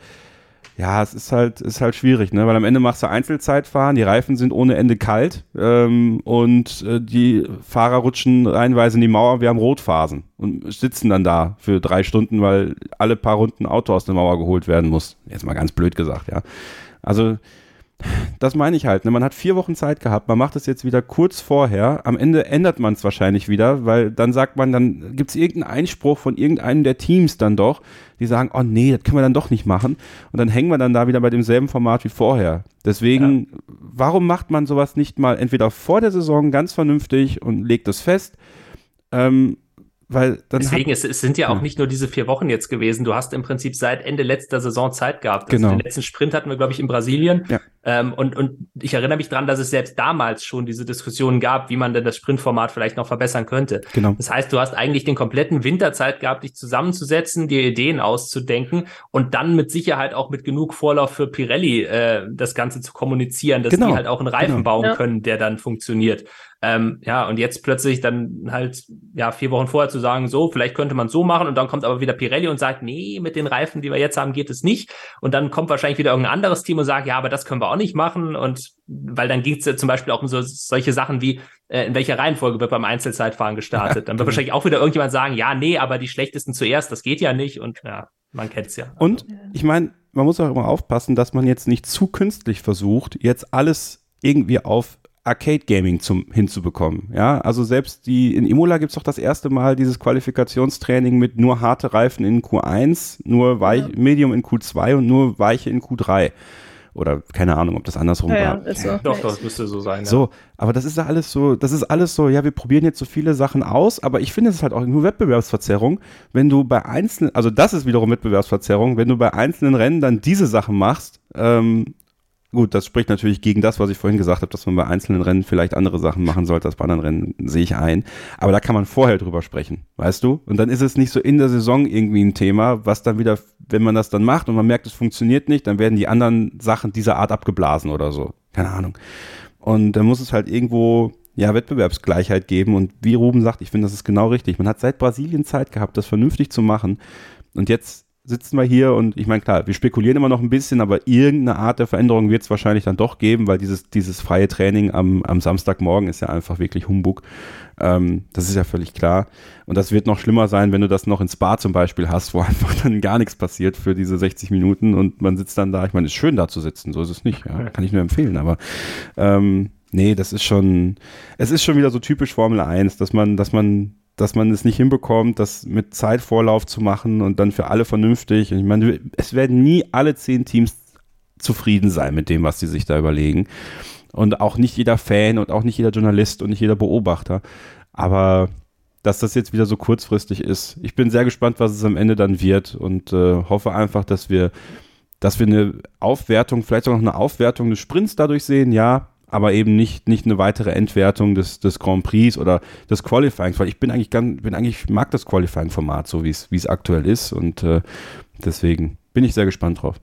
Ja, es ist halt, ist halt schwierig, ne? Weil am Ende machst du Einzelzeitfahren, die Reifen sind ohne Ende kalt ähm, und äh, die Fahrer rutschen reihenweise in die Mauer, wir haben Rotphasen und sitzen dann da für drei Stunden, weil alle paar Runden Auto aus der Mauer geholt werden muss. Jetzt mal ganz blöd gesagt, ja. Also das meine ich halt, ne? Man hat vier Wochen Zeit gehabt, man macht es jetzt wieder kurz vorher, am Ende ändert man es wahrscheinlich wieder, weil dann sagt man, dann gibt es irgendeinen Einspruch von irgendeinem der Teams dann doch, die sagen, oh nee, das können wir dann doch nicht machen, und dann hängen wir dann da wieder bei demselben Format wie vorher. Deswegen, ja. Warum macht man sowas nicht mal entweder vor der Saison ganz vernünftig und legt es fest, ähm, weil dann Deswegen, hat, es, es sind ja auch ja. nicht nur diese vier Wochen jetzt gewesen. Du hast im Prinzip seit Ende letzter Saison Zeit gehabt. Also Genau. Den letzten Sprint hatten wir, glaube ich, in Brasilien. Ja. Ähm, und, und ich erinnere mich dran, dass es selbst damals schon diese Diskussionen gab, wie man denn das Sprintformat vielleicht noch verbessern könnte. Genau. Das heißt, du hast eigentlich den kompletten Winter Zeit gehabt, dich zusammenzusetzen, dir Ideen auszudenken und dann mit Sicherheit auch mit genug Vorlauf für Pirelli äh, das Ganze zu kommunizieren, dass Genau. die halt auch einen Reifen Genau. bauen Ja. können, der dann funktioniert. Ähm, ja, und jetzt plötzlich dann halt, ja, vier Wochen vorher zu sagen, so, vielleicht könnte man so machen, und dann kommt aber wieder Pirelli und sagt, nee, mit den Reifen, die wir jetzt haben, geht es nicht. Und dann kommt wahrscheinlich wieder irgendein anderes Team und sagt, ja, aber das können wir auch nicht machen. Und weil dann ging es ja zum Beispiel auch um so, solche Sachen wie, äh, in welcher Reihenfolge wird beim Einzelzeitfahren gestartet. Ja, dann wird wahrscheinlich auch wieder irgendjemand sagen, ja, nee, aber die schlechtesten zuerst, das geht ja nicht. Und ja, man kennt's ja. Und ich meine, man muss auch immer aufpassen, dass man jetzt nicht zu künstlich versucht, jetzt alles irgendwie auf Arcade-Gaming zum, hinzubekommen. Ja, also selbst die, in Imola gibt es doch das erste Mal dieses Qualifikationstraining mit nur harte Reifen in Q eins, nur weich, ja. Medium in Q zwei und nur weiche in Q drei. Oder keine Ahnung, ob das andersrum ja, war. Ja, ist so. Doch, das müsste so sein. Ja. So, aber das ist ja alles so, das ist alles so, ja, wir probieren jetzt so viele Sachen aus, aber ich finde, es ist halt auch nur Wettbewerbsverzerrung, wenn du bei einzelnen, also das ist wiederum Wettbewerbsverzerrung, wenn du bei einzelnen Rennen dann diese Sachen machst, ähm, gut, das spricht natürlich gegen das, was ich vorhin gesagt habe, dass man bei einzelnen Rennen vielleicht andere Sachen machen sollte als bei anderen Rennen, sehe ich ein. Aber da kann man vorher drüber sprechen, weißt du? Und dann ist es nicht so in der Saison irgendwie ein Thema, was dann wieder, wenn man das dann macht und man merkt, es funktioniert nicht, dann werden die anderen Sachen dieser Art abgeblasen oder so. Keine Ahnung. Und dann muss es halt irgendwo, ja, Wettbewerbsgleichheit geben. Und wie Ruben sagt, ich finde, das ist genau richtig. Man hat seit Brasilien Zeit gehabt, das vernünftig zu machen. Und jetzt sitzen wir hier und ich meine, klar, wir spekulieren immer noch ein bisschen, aber irgendeine Art der Veränderung wird es wahrscheinlich dann doch geben, weil dieses, dieses freie Training am, am Samstagmorgen ist ja einfach wirklich Humbug. Ähm, das ist ja völlig klar. Und das wird noch schlimmer sein, wenn du das noch in Spa zum Beispiel hast, wo einfach dann gar nichts passiert für diese sechzig Minuten und man sitzt dann da. Ich meine, es ist schön da zu sitzen, so ist es nicht. Ja, kann ich nur empfehlen, aber ähm, nee, das ist schon, es ist schon wieder so typisch Formel eins, dass man, dass man dass man es nicht hinbekommt, das mit Zeitvorlauf zu machen und dann für alle vernünftig. Ich meine, es werden nie alle zehn Teams zufrieden sein mit dem, was sie sich da überlegen. Und auch nicht jeder Fan und auch nicht jeder Journalist und nicht jeder Beobachter. Aber dass das jetzt wieder so kurzfristig ist. Ich bin sehr gespannt, was es am Ende dann wird und äh, hoffe einfach, dass wir, dass wir eine Aufwertung, vielleicht auch noch eine Aufwertung des Sprints dadurch sehen, ja, aber eben nicht, nicht eine weitere Endwertung des, des Grand Prix oder des Qualifyings, weil ich bin eigentlich ganz, bin eigentlich, mag das Qualifying-Format so, wie es, wie es aktuell ist und äh, deswegen bin ich sehr gespannt drauf.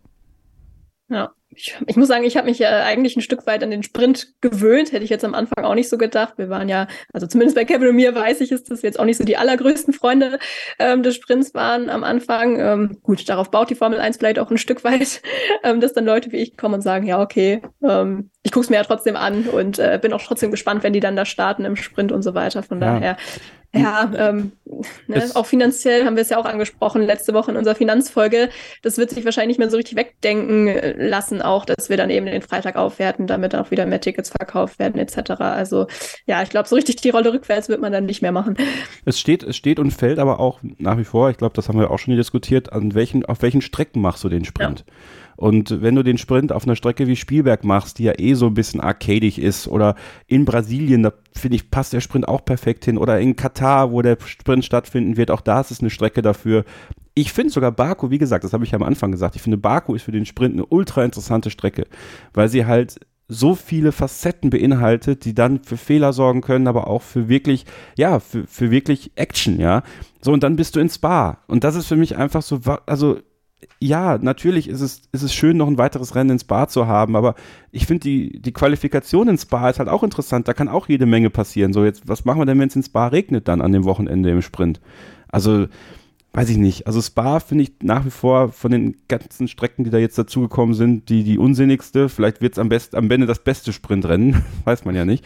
Ja, ich, ich muss sagen, ich habe mich ja eigentlich ein Stück weit an den Sprint gewöhnt, hätte ich jetzt am Anfang auch nicht so gedacht. Wir waren ja, also zumindest bei Kevin und mir weiß ich, ist das jetzt auch nicht so die allergrößten Freunde ähm, des Sprints waren am Anfang. Ähm, gut, darauf baut die Formel eins vielleicht auch ein Stück weit, ähm, dass dann Leute wie ich kommen und sagen, ja, okay, ähm, ich gucke es mir ja trotzdem an und äh, bin auch trotzdem gespannt, wenn die dann da starten im Sprint und so weiter. Von ja. daher, ja, ähm, ne, auch finanziell haben wir es ja auch angesprochen, letzte Woche in unserer Finanzfolge. Das wird sich wahrscheinlich nicht mehr so richtig wegdenken lassen, auch, dass wir dann eben den Freitag aufwerten, damit auch wieder mehr Tickets verkauft werden, et cetera. Also ja, ich glaube, so richtig die Rolle rückwärts wird man dann nicht mehr machen. Es steht, es steht und fällt aber auch nach wie vor, ich glaube, das haben wir auch schon diskutiert, an welchen, auf welchen Strecken machst du den Sprint? Ja. Und wenn du den Sprint auf einer Strecke wie Spielberg machst, die ja eh so ein bisschen arcadig ist, oder in Brasilien, da finde ich, passt der Sprint auch perfekt hin, oder in Katar, wo der Sprint stattfinden wird, auch da ist es eine Strecke dafür. Ich finde sogar Baku, wie gesagt, das habe ich ja am Anfang gesagt, ich finde Baku ist für den Sprint eine ultra interessante Strecke, weil sie halt so viele Facetten beinhaltet, die dann für Fehler sorgen können, aber auch für wirklich, ja, für, für wirklich Action, ja. So, und dann bist du in Spa. Und das ist für mich einfach so, also ja, natürlich ist es, ist es schön, noch ein weiteres Rennen ins Spa zu haben, aber ich finde, die, die Qualifikation ins Spa ist halt auch interessant, da kann auch jede Menge passieren. So, jetzt, was machen wir denn, wenn es ins Spa regnet dann an dem Wochenende im Sprint? Also, weiß ich nicht. Also Spa finde ich nach wie vor von den ganzen Strecken, die da jetzt dazugekommen sind, die, die unsinnigste. Vielleicht wird es am besten, am Ende das beste Sprintrennen, weiß man ja nicht.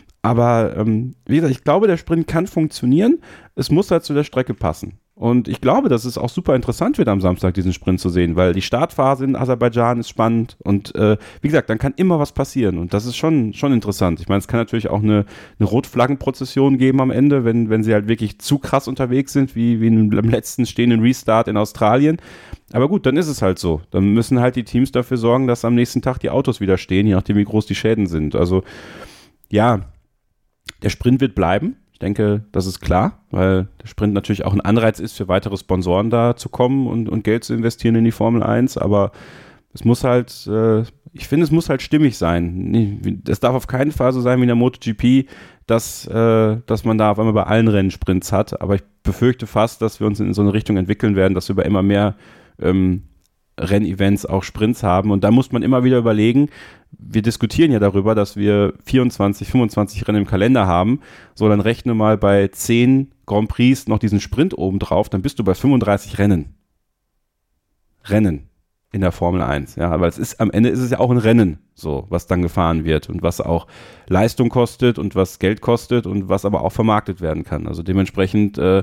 Aber ähm, wie gesagt, ich glaube, der Sprint kann funktionieren. Es muss halt zu der Strecke passen. Und ich glaube, dass es auch super interessant wird, am Samstag diesen Sprint zu sehen, weil die Startphase in Aserbaidschan ist spannend und äh, wie gesagt, dann kann immer was passieren und das ist schon schon interessant. Ich meine, es kann natürlich auch eine, eine Rotflaggenprozession geben am Ende, wenn wenn sie halt wirklich zu krass unterwegs sind, wie, wie im letzten stehenden Restart in Australien. Aber gut, dann ist es halt so. Dann müssen halt die Teams dafür sorgen, dass am nächsten Tag die Autos wieder stehen, je nachdem, wie groß die Schäden sind. Also ja, der Sprint wird bleiben. Ich denke, das ist klar, weil der Sprint natürlich auch ein Anreiz ist, für weitere Sponsoren da zu kommen und, und Geld zu investieren in die Formel eins, aber es muss halt, äh, ich finde, es muss halt stimmig sein. Es darf auf keinen Fall so sein wie in der MotoGP, dass, äh, dass man da auf einmal bei allen Rennen Sprints hat, aber ich befürchte fast, dass wir uns in so eine Richtung entwickeln werden, dass wir bei immer mehr ähm, Rennevents auch Sprints haben und da muss man immer wieder überlegen, wir diskutieren ja darüber, dass wir vierundzwanzig, fünfundzwanzig Rennen im Kalender haben, so dann rechne mal bei zehn Grand Prix noch diesen Sprint oben drauf, dann bist du bei fünfunddreißig Rennen. Rennen in der Formel eins, ja, aber es ist, am Ende ist es ja auch ein Rennen, so, was dann gefahren wird und was auch Leistung kostet und was Geld kostet und was aber auch vermarktet werden kann, also dementsprechend äh,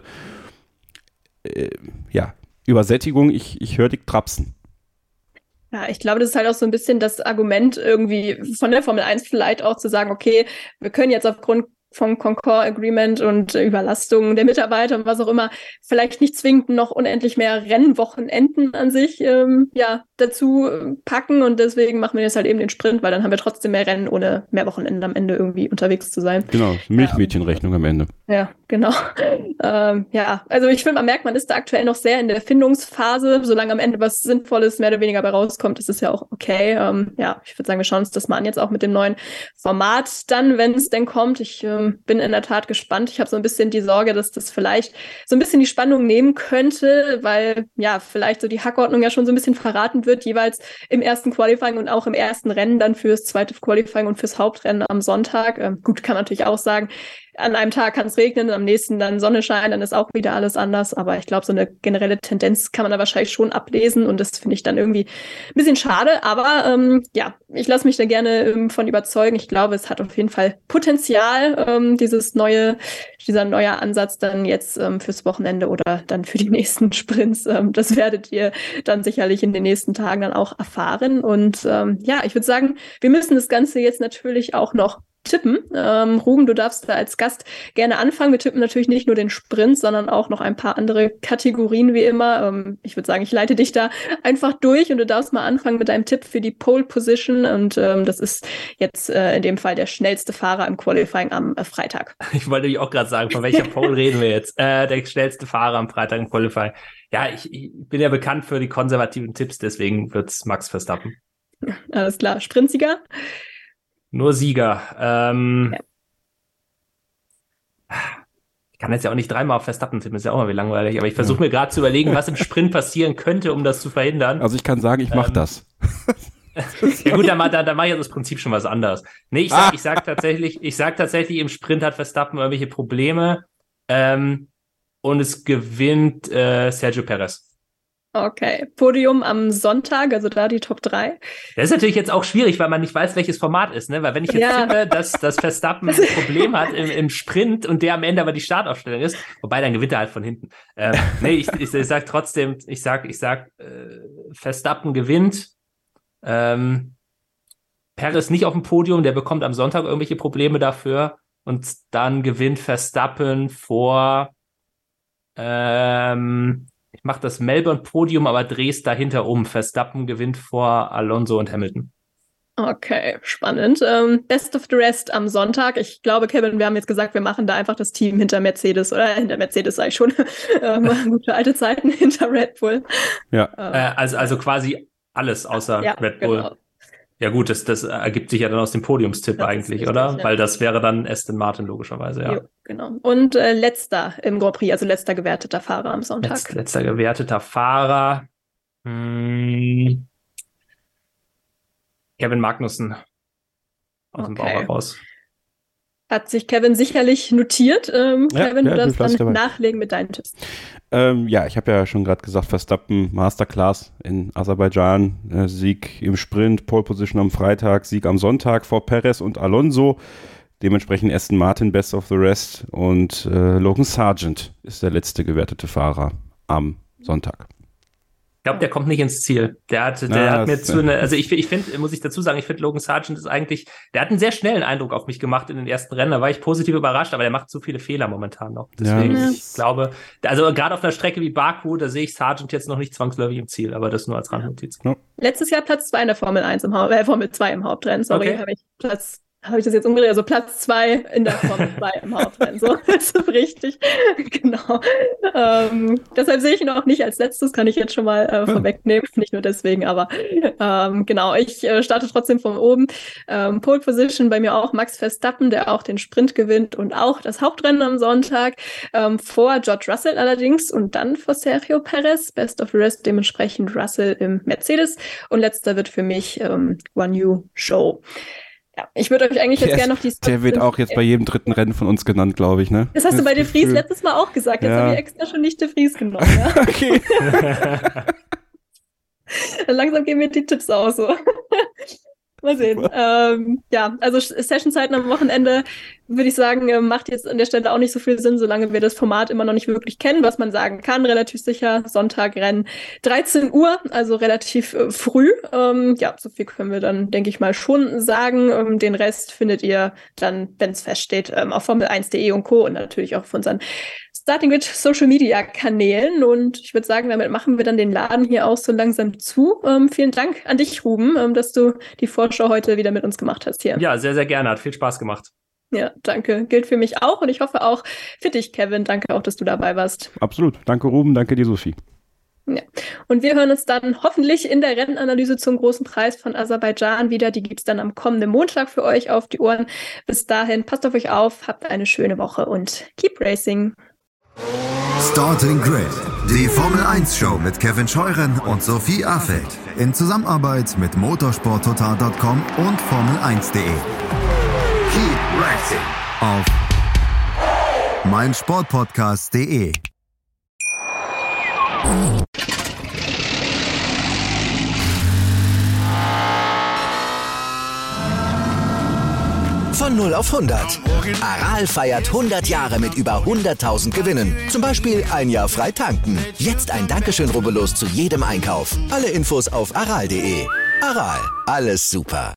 äh, ja, Übersättigung, ich, ich höre dich trapsen. Ja, ich glaube, das ist halt auch so ein bisschen das Argument irgendwie von der Formel eins vielleicht auch zu sagen, okay, wir können jetzt aufgrund vom Concord Agreement und Überlastung der Mitarbeiter und was auch immer vielleicht nicht zwingend noch unendlich mehr Rennwochenenden an sich ähm, ja dazu packen und deswegen machen wir jetzt halt eben den Sprint, weil dann haben wir trotzdem mehr Rennen, ohne mehr Wochenenden am Ende irgendwie unterwegs zu sein. Genau, Milchmädchenrechnung ja. am Ende. Ja, genau. ähm, ja, also ich finde, man merkt, man ist da aktuell noch sehr in der Findungsphase. Solange am Ende was Sinnvolles mehr oder weniger bei rauskommt, ist es ja auch okay. Ähm, ja, ich würde sagen, wir schauen uns das mal an jetzt auch mit dem neuen Format dann, wenn es denn kommt. Ich ähm, Ähm, bin in der Tat gespannt. Ich habe so ein bisschen die Sorge, dass das vielleicht so ein bisschen die Spannung nehmen könnte, weil ja vielleicht so die Hackordnung ja schon so ein bisschen verraten wird, jeweils im ersten Qualifying und auch im ersten Rennen dann fürs zweite Qualifying und fürs Hauptrennen am Sonntag. Ähm, gut, kann man natürlich auch sagen, an einem Tag kann es regnen, am nächsten dann Sonne scheinen, dann ist auch wieder alles anders. Aber ich glaube, so eine generelle Tendenz kann man da wahrscheinlich schon ablesen und das finde ich dann irgendwie ein bisschen schade. Aber ähm, ja, ich lasse mich da gerne ähm, von überzeugen. Ich glaube, es hat auf jeden Fall Potenzial, ähm, dieses neue, dieser neue Ansatz dann jetzt ähm, fürs Wochenende oder dann für die nächsten Sprints. Ähm, das werdet ihr dann sicherlich in den nächsten Tagen dann auch erfahren. Und ähm, ja, ich würde sagen, wir müssen das Ganze jetzt natürlich auch noch tippen. Ähm, Ruben, du darfst da als Gast gerne anfangen. Wir tippen natürlich nicht nur den Sprint, sondern auch noch ein paar andere Kategorien wie immer. Ähm, ich würde sagen, ich leite dich da einfach durch und du darfst mal anfangen mit deinem Tipp für die Pole Position und ähm, das ist jetzt äh, in dem Fall der schnellste Fahrer im Qualifying am äh, Freitag. Ich wollte dich auch gerade sagen, von welcher Pole reden wir jetzt? Äh, der schnellste Fahrer am Freitag im Qualifying. Ja, ich, ich bin ja bekannt für die konservativen Tipps, deswegen wird's Max Verstappen. Alles klar. Sprintsieger? Nur Sieger. Ähm, ja. Ich kann jetzt ja auch nicht dreimal auf Verstappen tippen, ist ja auch mal wie langweilig. Aber ich versuche mir gerade zu überlegen, was im Sprint passieren könnte, um das zu verhindern. Also ich kann sagen, ich mache ähm, das. Ja gut, dann, dann, dann mache ich ja das Prinzip schon was anderes. Nee, ich sag, ich sag tatsächlich, ich sag tatsächlich, im Sprint hat Verstappen irgendwelche Probleme ähm, und es gewinnt äh, Sergio Perez. Okay, Podium am Sonntag, also da die Top drei. Das ist natürlich jetzt auch schwierig, weil man nicht weiß, welches Format ist, ne? Weil wenn ich jetzt ja. tippe, dass, dass Verstappen ein Problem hat im, im Sprint und der am Ende aber die Startaufstellung ist, wobei dann gewinnt er halt von hinten. Ähm, nee, ich, ich, ich sag trotzdem, ich sag, ich sag, äh, Verstappen gewinnt. Ähm, Perez nicht auf dem Podium, der bekommt am Sonntag irgendwelche Probleme dafür und dann gewinnt Verstappen vor ähm, ich mache das Melbourne-Podium, aber drehe es dahinter um. Verstappen gewinnt vor Alonso und Hamilton. Okay, spannend. Ähm, Best of the Rest am Sonntag. Ich glaube, Kevin, wir haben jetzt gesagt, wir machen da einfach das Team hinter Mercedes oder hinter Mercedes, sage ich schon. ähm, gute alte Zeiten hinter Red Bull. Ja. Ähm, äh, also, also quasi alles außer ja, Red Bull. Genau. Ja gut, das, das ergibt sich ja dann aus dem Podiumstipp das eigentlich, richtig, oder? Ja. Weil das wäre dann Aston Martin logischerweise, ja. Jo, genau. Und äh, letzter im Grand Prix, also letzter gewerteter Fahrer am Sonntag. Letz, letzter gewerteter Fahrer. Hm. Kevin Magnussen. Aus okay. dem Bauch heraus. Hat sich Kevin sicherlich notiert. Ähm, ja, Kevin, ja, du darfst dann dabei nachlegen mit deinen Tipps. Ähm, ja, ich habe ja schon gerade gesagt, Verstappen, Masterclass in Aserbaidschan, äh, Sieg im Sprint, Pole Position am Freitag, Sieg am Sonntag vor Perez und Alonso. Dementsprechend Aston Martin, Best of the Rest und äh, Logan Sargent ist der letzte gewertete Fahrer am Sonntag. Ich glaube, der kommt nicht ins Ziel. Der hat, der ja, hat mir zu eine, also ich, ich finde, muss ich dazu sagen, ich finde Logan Sargent ist eigentlich, der hat einen sehr schnellen Eindruck auf mich gemacht in den ersten Rennen. Da war ich positiv überrascht, aber der macht zu viele Fehler momentan noch. Deswegen, ja. ich glaube, also gerade auf einer Strecke wie Baku, da sehe ich Sargent jetzt noch nicht zwangsläufig im Ziel, aber das nur als Randnotiz. Ja. Letztes Jahr Platz zwei in der Formel eins im Haupt, äh, Formel zwei im Hauptrennen, sorry, okay. habe ich Platz Habe ich das jetzt umgedreht? Also Platz zwei in der Formel zwei im Hauptrennen. So, das ist richtig. Genau. Ähm, deshalb sehe ich ihn auch nicht als letztes, kann ich jetzt schon mal äh, vorwegnehmen. Nicht nur deswegen, aber ähm, genau. Ich äh, starte trotzdem von oben. Ähm, Pole Position bei mir auch Max Verstappen, der auch den Sprint gewinnt und auch das Hauptrennen am Sonntag. Ähm, vor George Russell allerdings und dann vor Sergio Perez. Best of the Rest dementsprechend Russell im Mercedes. Und letzter wird für mich ähm, Guan Yu Zhou. Ja, ich würde euch eigentlich jetzt der, gerne noch die Der wird auch jetzt bei jedem dritten Rennen von uns genannt, glaube ich, ne? Das hast das du bei De Vries letztes Mal auch gesagt. Jetzt ja. haben wir extra schon nicht De Vries genommen. Ja? Okay. Langsam gehen mir die Tipps aus, so. Mal sehen. Ähm, ja, also Sessionzeiten am Wochenende, würde ich sagen, macht jetzt an der Stelle auch nicht so viel Sinn, solange wir das Format immer noch nicht wirklich kennen. Was man sagen kann, relativ sicher, Sonntagrennen dreizehn Uhr, also relativ äh, früh. Ähm, ja, so viel können wir dann, denke ich mal, schon sagen. Ähm, den Rest findet ihr dann, wenn es feststeht, ähm, auf Formel eins punkt de und Co. und natürlich auch auf unseren Starting Grid Social Media Kanälen. Und ich würde sagen, damit machen wir dann den Laden hier auch so langsam zu. Ähm, vielen Dank an dich, Ruben, ähm, dass du die Vorschau heute wieder mit uns gemacht hast hier. Ja, sehr, sehr gerne. Hat viel Spaß gemacht. Ja, danke. Gilt für mich auch und ich hoffe auch für dich, Kevin. Danke auch, dass du dabei warst. Absolut. Danke, Ruben. Danke dir, Sophie. Ja. Und wir hören uns dann hoffentlich in der Rennanalyse zum großen Preis von Aserbaidschan wieder. Die gibt's dann am kommenden Montag für euch auf die Ohren. Bis dahin, passt auf euch auf, habt eine schöne Woche und keep racing. Starting Grid, die Formel eins Show mit Kevin Scheuren und Sophie Affeld. In Zusammenarbeit mit motorsport total punkt com und Formel eins punkt de. Keep racing auf meinsportpodcast punkt de. Von null auf hundert. Aral feiert hundert Jahre mit über hunderttausend Gewinnen. Zum Beispiel ein Jahr frei tanken. Jetzt ein Dankeschön, rubbellos zu jedem Einkauf. Alle Infos auf aral punkt de. Aral, alles super.